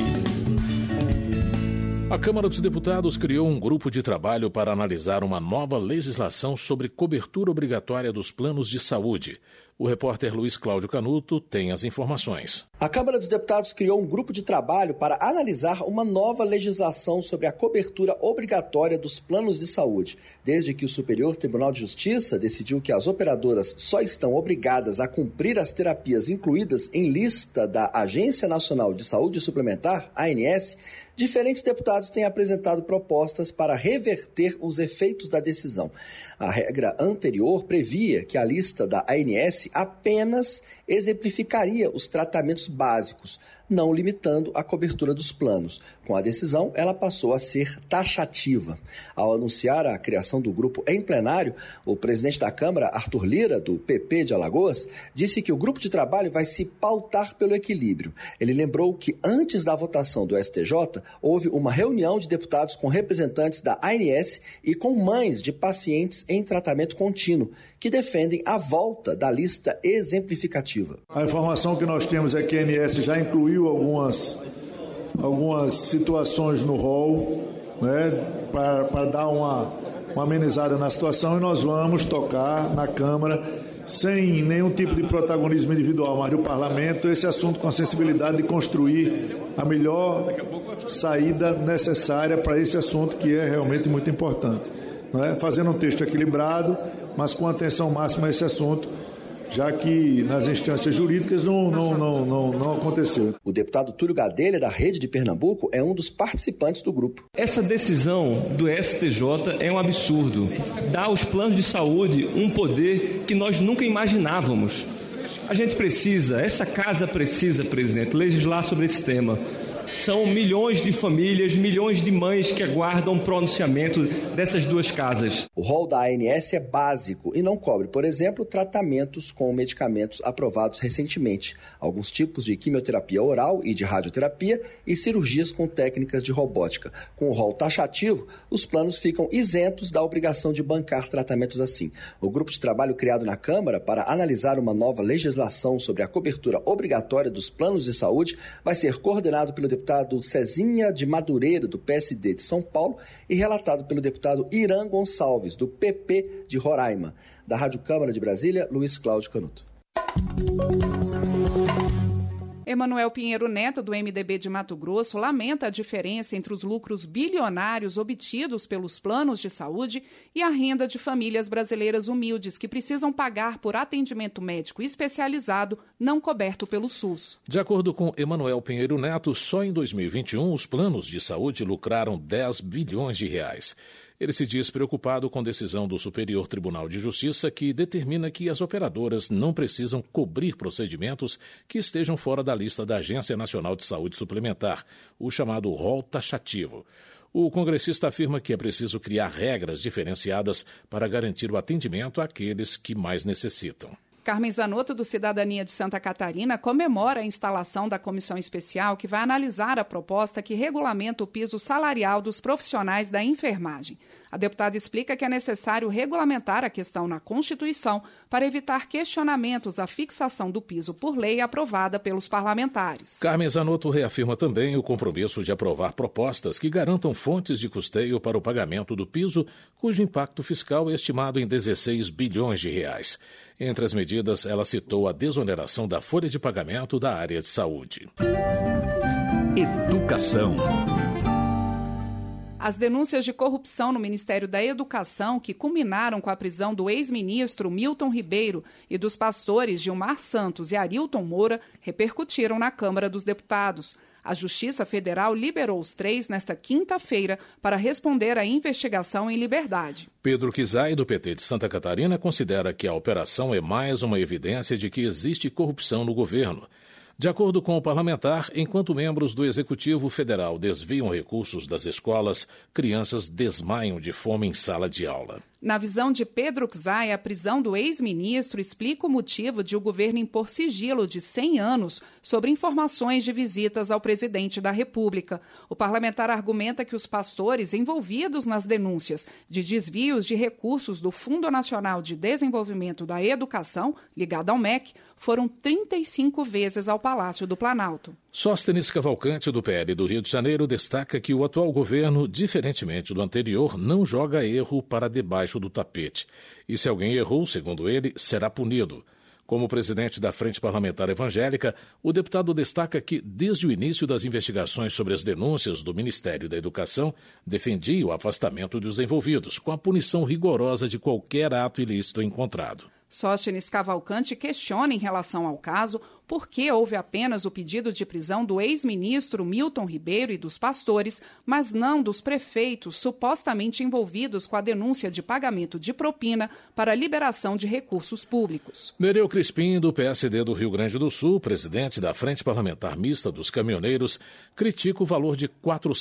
A Câmara dos Deputados criou um grupo de trabalho para analisar uma nova legislação sobre cobertura obrigatória dos planos de saúde. O repórter Luiz Cláudio Canuto tem as informações. A Câmara dos Deputados criou um grupo de trabalho para analisar uma nova legislação sobre a cobertura obrigatória dos planos de saúde. Desde que o Superior Tribunal de Justiça decidiu que as operadoras só estão obrigadas a cumprir as terapias incluídas em lista da Agência Nacional de Saúde Suplementar, ANS, diferentes deputados têm apresentado propostas para reverter os efeitos da decisão. A regra anterior previa que a lista da ANS apenas exemplificaria os tratamentos básicos, não limitando a cobertura dos planos. Com a decisão, ela passou a ser taxativa. Ao anunciar a criação do grupo em plenário, o presidente da Câmara, Arthur Lira, do PP de Alagoas, disse que o grupo de trabalho vai se pautar pelo equilíbrio. Ele lembrou que antes da votação do STJ, houve uma reunião de deputados com representantes da ANS e com mães de pacientes em tratamento contínuo, que defendem a volta da lista exemplificativa. A informação que nós temos é que a ANS já incluiu algumas situações no rol, né, para dar uma amenizada na situação, e nós vamos tocar na Câmara, sem nenhum tipo de protagonismo individual, mas do Parlamento, esse assunto com a sensibilidade de construir a melhor saída necessária para esse assunto, que é realmente muito importante. Fazendo um texto equilibrado, mas com atenção máxima a esse assunto, já que nas instâncias jurídicas não aconteceu. O deputado Túlio Gadelha, da Rede de Pernambuco, é um dos participantes do grupo. Essa decisão do STJ é um absurdo. Dá aos planos de saúde um poder que nós nunca imaginávamos. A gente precisa, essa casa precisa, presidente, legislar sobre esse tema. São milhões de famílias, milhões de mães que aguardam o pronunciamento dessas duas casas. O rol da ANS é básico e não cobre, por exemplo, tratamentos com medicamentos aprovados recentemente, alguns tipos de quimioterapia oral e de radioterapia e cirurgias com técnicas de robótica. Com o rol taxativo, os planos ficam isentos da obrigação de bancar tratamentos assim. O grupo de trabalho criado na Câmara para analisar uma nova legislação sobre a cobertura obrigatória dos planos de saúde vai ser coordenado pelo deputado Cezinha de Madureira, do PSD de São Paulo, e relatado pelo deputado Irã Gonçalves, do PP de Roraima. Da Rádio Câmara de Brasília, Luiz Cláudio Canuto. Emanuel Pinheiro Neto, do MDB de Mato Grosso, lamenta a diferença entre os lucros bilionários obtidos pelos planos de saúde e a renda de famílias brasileiras humildes que precisam pagar por atendimento médico especializado não coberto pelo SUS. De acordo com Emanuel Pinheiro Neto, só em 2021 os planos de saúde lucraram 10 bilhões de reais. Ele se diz preocupado com a decisão do Superior Tribunal de Justiça que determina que as operadoras não precisam cobrir procedimentos que estejam fora da lista da Agência Nacional de Saúde Suplementar, o chamado rol taxativo. O congressista afirma que é preciso criar regras diferenciadas para garantir o atendimento àqueles que mais necessitam. Carmen Zanotto, do Cidadania de Santa Catarina, comemora a instalação da comissão especial que vai analisar a proposta que regulamenta o piso salarial dos profissionais da enfermagem. A deputada explica que é necessário regulamentar a questão na Constituição para evitar questionamentos à fixação do piso por lei aprovada pelos parlamentares. Carmen Zanotto reafirma também o compromisso de aprovar propostas que garantam fontes de custeio para o pagamento do piso, cujo impacto fiscal é estimado em 16 bilhões de reais. Entre as medidas, ela citou a desoneração da folha de pagamento da área de saúde. Educação. As denúncias de corrupção no Ministério da Educação, que culminaram com a prisão do ex-ministro Milton Ribeiro e dos pastores Gilmar Santos e Arilton Moura, repercutiram na Câmara dos Deputados. A Justiça Federal liberou os 3 nesta quinta-feira para responder à investigação em liberdade. Pedro Kizai, do PT de Santa Catarina, considera que a operação é mais uma evidência de que existe corrupção no governo. De acordo com o parlamentar, enquanto membros do Executivo Federal desviam recursos das escolas, crianças desmaiam de fome em sala de aula. Na visão de Pedro Kizai, a prisão do ex-ministro explica o motivo de o governo impor sigilo de 100 anos sobre informações de visitas ao presidente da República. O parlamentar argumenta que os pastores envolvidos nas denúncias de desvios de recursos do Fundo Nacional de Desenvolvimento da Educação, ligado ao MEC, foram 35 vezes ao Palácio do Planalto. Sóstenes Cavalcante, do PL do Rio de Janeiro, destaca que o atual governo, diferentemente do anterior, não joga erro para debaixo do tapete. E se alguém errou, segundo ele, será punido. Como presidente da Frente Parlamentar Evangélica, o deputado destaca que, desde o início das investigações sobre as denúncias do Ministério da Educação, defendia o afastamento dos envolvidos, com a punição rigorosa de qualquer ato ilícito encontrado. Sóstenes Cavalcante questiona em relação ao caso por que houve apenas o pedido de prisão do ex-ministro Milton Ribeiro e dos pastores, mas não dos prefeitos supostamente envolvidos com a denúncia de pagamento de propina para a liberação de recursos públicos. Nereu Crispim, do PSD do Rio Grande do Sul, presidente da Frente Parlamentar Mista dos Caminhoneiros, critica o valor de R$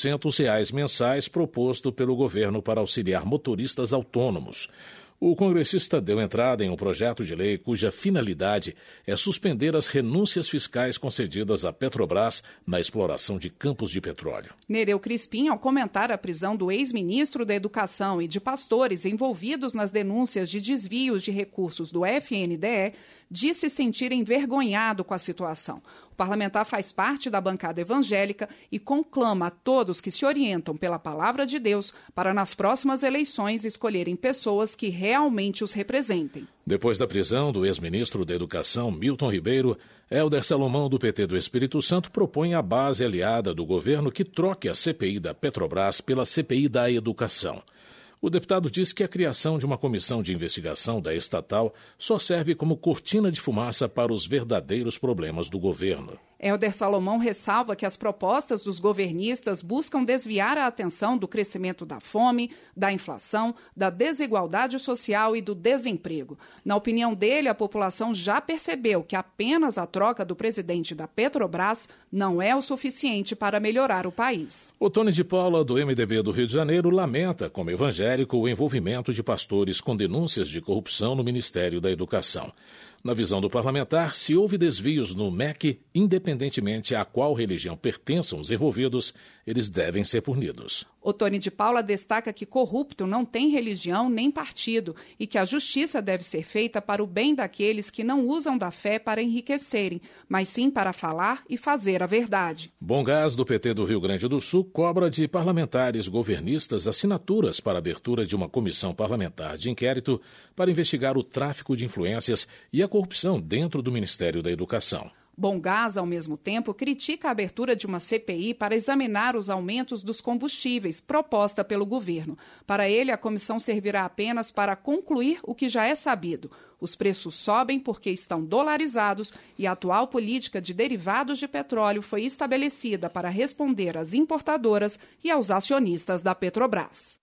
400 mensais proposto pelo governo para auxiliar motoristas autônomos. O congressista deu entrada em um projeto de lei cuja finalidade é suspender as renúncias fiscais concedidas à Petrobras na exploração de campos de petróleo. Nereu Crispim, ao comentar a prisão do ex-ministro da Educação e de pastores envolvidos nas denúncias de desvios de recursos do FNDE, disse sentir envergonhado com a situação. O parlamentar faz parte da bancada evangélica e conclama a todos que se orientam pela palavra de Deus para, nas próximas eleições, escolherem pessoas que realmente os representem. Depois da prisão do ex-ministro da Educação, Milton Ribeiro, Hélder Salomão, do PT do Espírito Santo, propõe à base aliada do governo que troque a CPI da Petrobras pela CPI da Educação. O deputado diz que a criação de uma comissão de investigação da estatal só serve como cortina de fumaça para os verdadeiros problemas do governo. Hélder Salomão ressalva que as propostas dos governistas buscam desviar a atenção do crescimento da fome, da inflação, da desigualdade social e do desemprego. Na opinião dele, a população já percebeu que apenas a troca do presidente da Petrobras não é o suficiente para melhorar o país. O Tony de Paula, do MDB do Rio de Janeiro, lamenta, como evangélico, o envolvimento de pastores com denúncias de corrupção no Ministério da Educação. Na visão do parlamentar, se houve desvios no MEC, independentemente a qual religião pertençam os envolvidos, eles devem ser punidos. O Tony de Paula destaca que corrupto não tem religião nem partido e que a justiça deve ser feita para o bem daqueles que não usam da fé para enriquecerem, mas sim para falar e fazer a verdade. Bom Gás, do PT do Rio Grande do Sul, cobra de parlamentares governistas assinaturas para a abertura de uma comissão parlamentar de inquérito para investigar o tráfico de influências e a corrupção dentro do Ministério da Educação. Bom Gás, ao mesmo tempo, critica a abertura de uma CPI para examinar os aumentos dos combustíveis proposta pelo governo. Para ele, a comissão servirá apenas para concluir o que já é sabido. Os preços sobem porque estão dolarizados e a atual política de derivados de petróleo foi estabelecida para responder às importadoras e aos acionistas da Petrobras.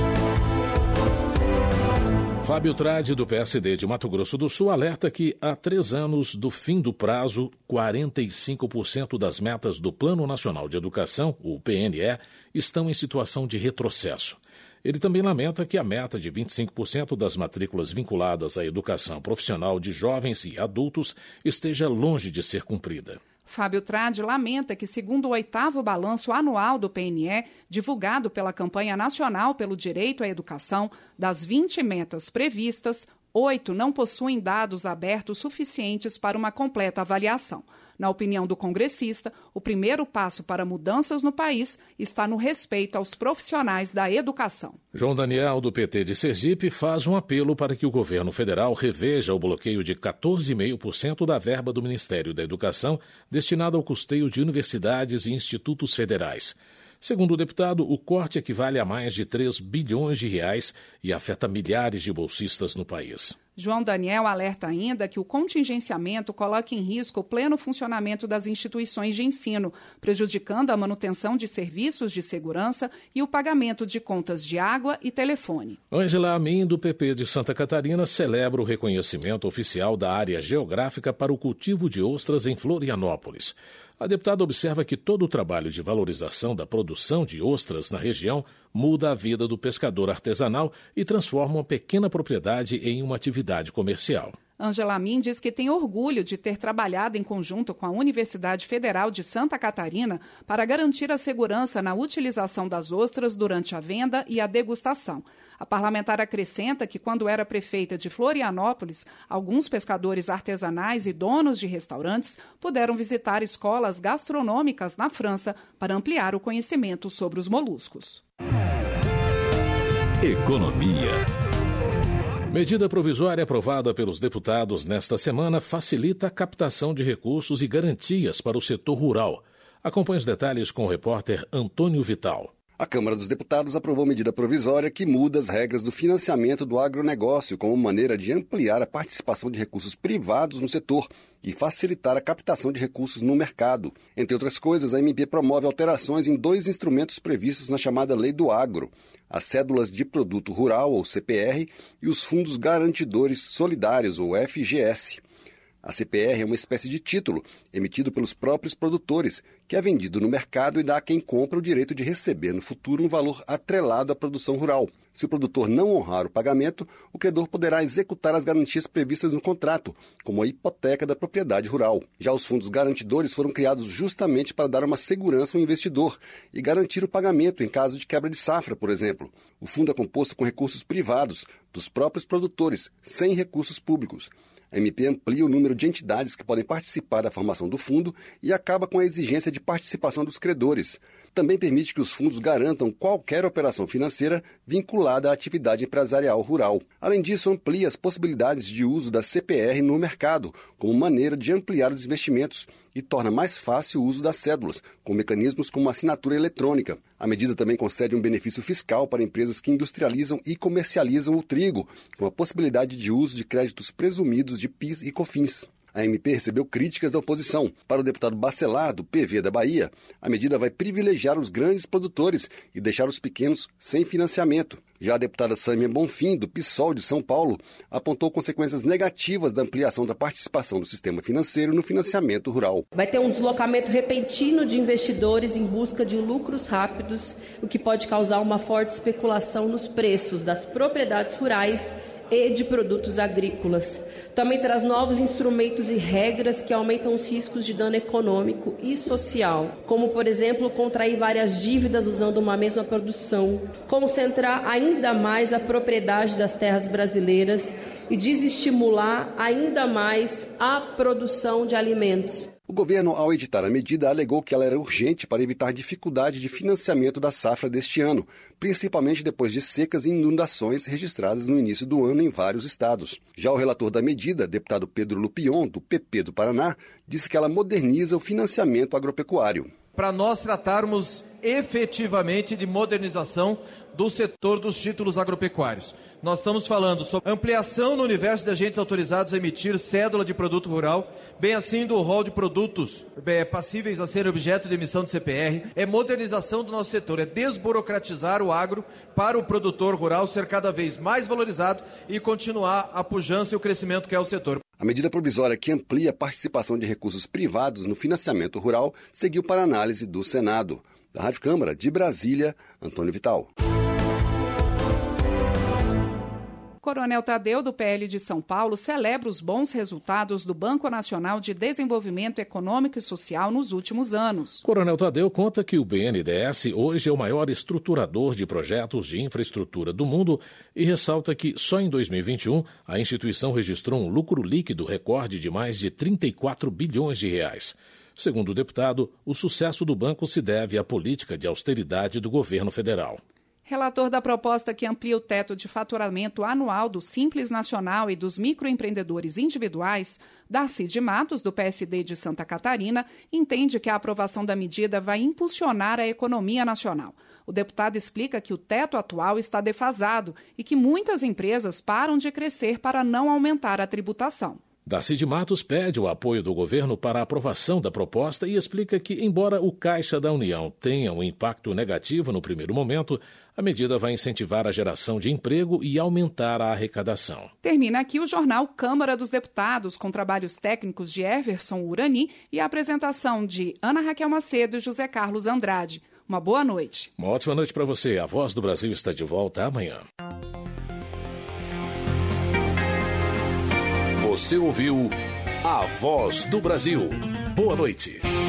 Fábio Trade, do PSD de Mato Grosso do Sul, alerta que, há 3 anos do fim do prazo, 45% das metas do Plano Nacional de Educação, o PNE, estão em situação de retrocesso. Ele também lamenta que a meta de 25% das matrículas vinculadas à educação profissional de jovens e adultos esteja longe de ser cumprida. Fábio Tradi lamenta que, segundo o 8º balanço anual do PNE, divulgado pela Campanha Nacional pelo Direito à Educação, das 20 metas previstas, 8 não possuem dados abertos suficientes para uma completa avaliação. Na opinião do congressista, o primeiro passo para mudanças no país está no respeito aos profissionais da educação. João Daniel, do PT de Sergipe, faz um apelo para que o governo federal reveja o bloqueio de 14,5% da verba do Ministério da Educação destinada ao custeio de universidades e institutos federais. Segundo o deputado, o corte equivale a mais de 3 bilhões de reais e afeta milhares de bolsistas no país. João Daniel alerta ainda que o contingenciamento coloca em risco o pleno funcionamento das instituições de ensino, prejudicando a manutenção de serviços de segurança e o pagamento de contas de água e telefone. Ângela Amin, do PP de Santa Catarina, celebra o reconhecimento oficial da área geográfica para o cultivo de ostras em Florianópolis. A deputada observa que todo o trabalho de valorização da produção de ostras na região muda a vida do pescador artesanal e transforma uma pequena propriedade em uma atividade comercial. Ângela Amin diz que tem orgulho de ter trabalhado em conjunto com a Universidade Federal de Santa Catarina para garantir a segurança na utilização das ostras durante a venda e a degustação. A parlamentar acrescenta que, quando era prefeita de Florianópolis, alguns pescadores artesanais e donos de restaurantes puderam visitar escolas gastronômicas na França para ampliar o conhecimento sobre os moluscos. Economia. Medida provisória aprovada pelos deputados nesta semana facilita a captação de recursos e garantias para o setor rural. Acompanhe os detalhes com o repórter Antônio Vital. A Câmara dos Deputados aprovou medida provisória que muda as regras do financiamento do agronegócio como maneira de ampliar a participação de recursos privados no setor e facilitar a captação de recursos no mercado. Entre outras coisas, a MP promove alterações em 2 instrumentos previstos na chamada Lei do Agro: as cédulas de produto rural, ou CPR, e os fundos garantidores solidários, ou FGS. A CPR é uma espécie de título emitido pelos próprios produtores, que é vendido no mercado e dá a quem compra o direito de receber no futuro um valor atrelado à produção rural. Se o produtor não honrar o pagamento, o credor poderá executar as garantias previstas no contrato, como a hipoteca da propriedade rural. Já os fundos garantidores foram criados justamente para dar uma segurança ao investidor e garantir o pagamento em caso de quebra de safra, por exemplo. O fundo é composto com recursos privados, dos próprios produtores, sem recursos públicos. A MP amplia o número de entidades que podem participar da formação do fundo e acaba com a exigência de participação dos credores. Também permite que os fundos garantam qualquer operação financeira vinculada à atividade empresarial rural. Além disso, amplia as possibilidades de uso da CPR no mercado, como maneira de ampliar os investimentos, e torna mais fácil o uso das cédulas, com mecanismos como assinatura eletrônica. A medida também concede um benefício fiscal para empresas que industrializam e comercializam o trigo, com a possibilidade de uso de créditos presumidos de PIS e COFINS. A MP recebeu críticas da oposição. Para o deputado Bacelar, do PV da Bahia, a medida vai privilegiar os grandes produtores e deixar os pequenos sem financiamento. Já a deputada Sâmia Bonfim, do PSOL de São Paulo, apontou consequências negativas da ampliação da participação do sistema financeiro no financiamento rural. Vai ter um deslocamento repentino de investidores em busca de lucros rápidos, o que pode causar uma forte especulação nos preços das propriedades rurais e de produtos agrícolas. Também traz novos instrumentos e regras que aumentam os riscos de dano econômico e social, como, por exemplo, contrair várias dívidas usando uma mesma produção, concentrar ainda mais a propriedade das terras brasileiras e desestimular ainda mais a produção de alimentos. O governo, ao editar a medida, alegou que ela era urgente para evitar dificuldade de financiamento da safra deste ano, principalmente depois de secas e inundações registradas no início do ano em vários estados. Já o relator da medida, deputado Pedro Lupion, do PP do Paraná, disse que ela moderniza o financiamento agropecuário. Para nós tratarmos efetivamente de modernização do setor dos títulos agropecuários. Nós estamos falando sobre ampliação no universo de agentes autorizados a emitir cédula de produto rural, bem assim do rol de produtos passíveis a ser objeto de emissão de CPR, é modernização do nosso setor, é desburocratizar o agro para o produtor rural ser cada vez mais valorizado e continuar a pujança e o crescimento que é o setor. A medida provisória que amplia a participação de recursos privados no financiamento rural seguiu para análise do Senado. Da Rádio Câmara de Brasília, Antônio Vital. Coronel Tadeu, do PL de São Paulo, celebra os bons resultados do Banco Nacional de Desenvolvimento Econômico e Social nos últimos anos. Coronel Tadeu conta que o BNDES hoje é o maior estruturador de projetos de infraestrutura do mundo e ressalta que só em 2021 a instituição registrou um lucro líquido recorde de mais de 34 bilhões de reais. Segundo o deputado, o sucesso do banco se deve à política de austeridade do governo federal. Relator da proposta que amplia o teto de faturamento anual do Simples Nacional e dos microempreendedores individuais, Darcy de Matos, do PSD de Santa Catarina, entende que a aprovação da medida vai impulsionar a economia nacional. O deputado explica que o teto atual está defasado e que muitas empresas param de crescer para não aumentar a tributação. Darcy de Matos pede o apoio do governo para a aprovação da proposta e explica que, embora o Caixa da União tenha um impacto negativo no primeiro momento, a medida vai incentivar a geração de emprego e aumentar a arrecadação. Termina aqui o jornal Câmara dos Deputados, com trabalhos técnicos de Everson Urani e a apresentação de Ana Raquel Macedo e José Carlos Andrade. Uma boa noite. Uma ótima noite para você. A Voz do Brasil está de volta amanhã. Você ouviu A Voz do Brasil. Boa noite.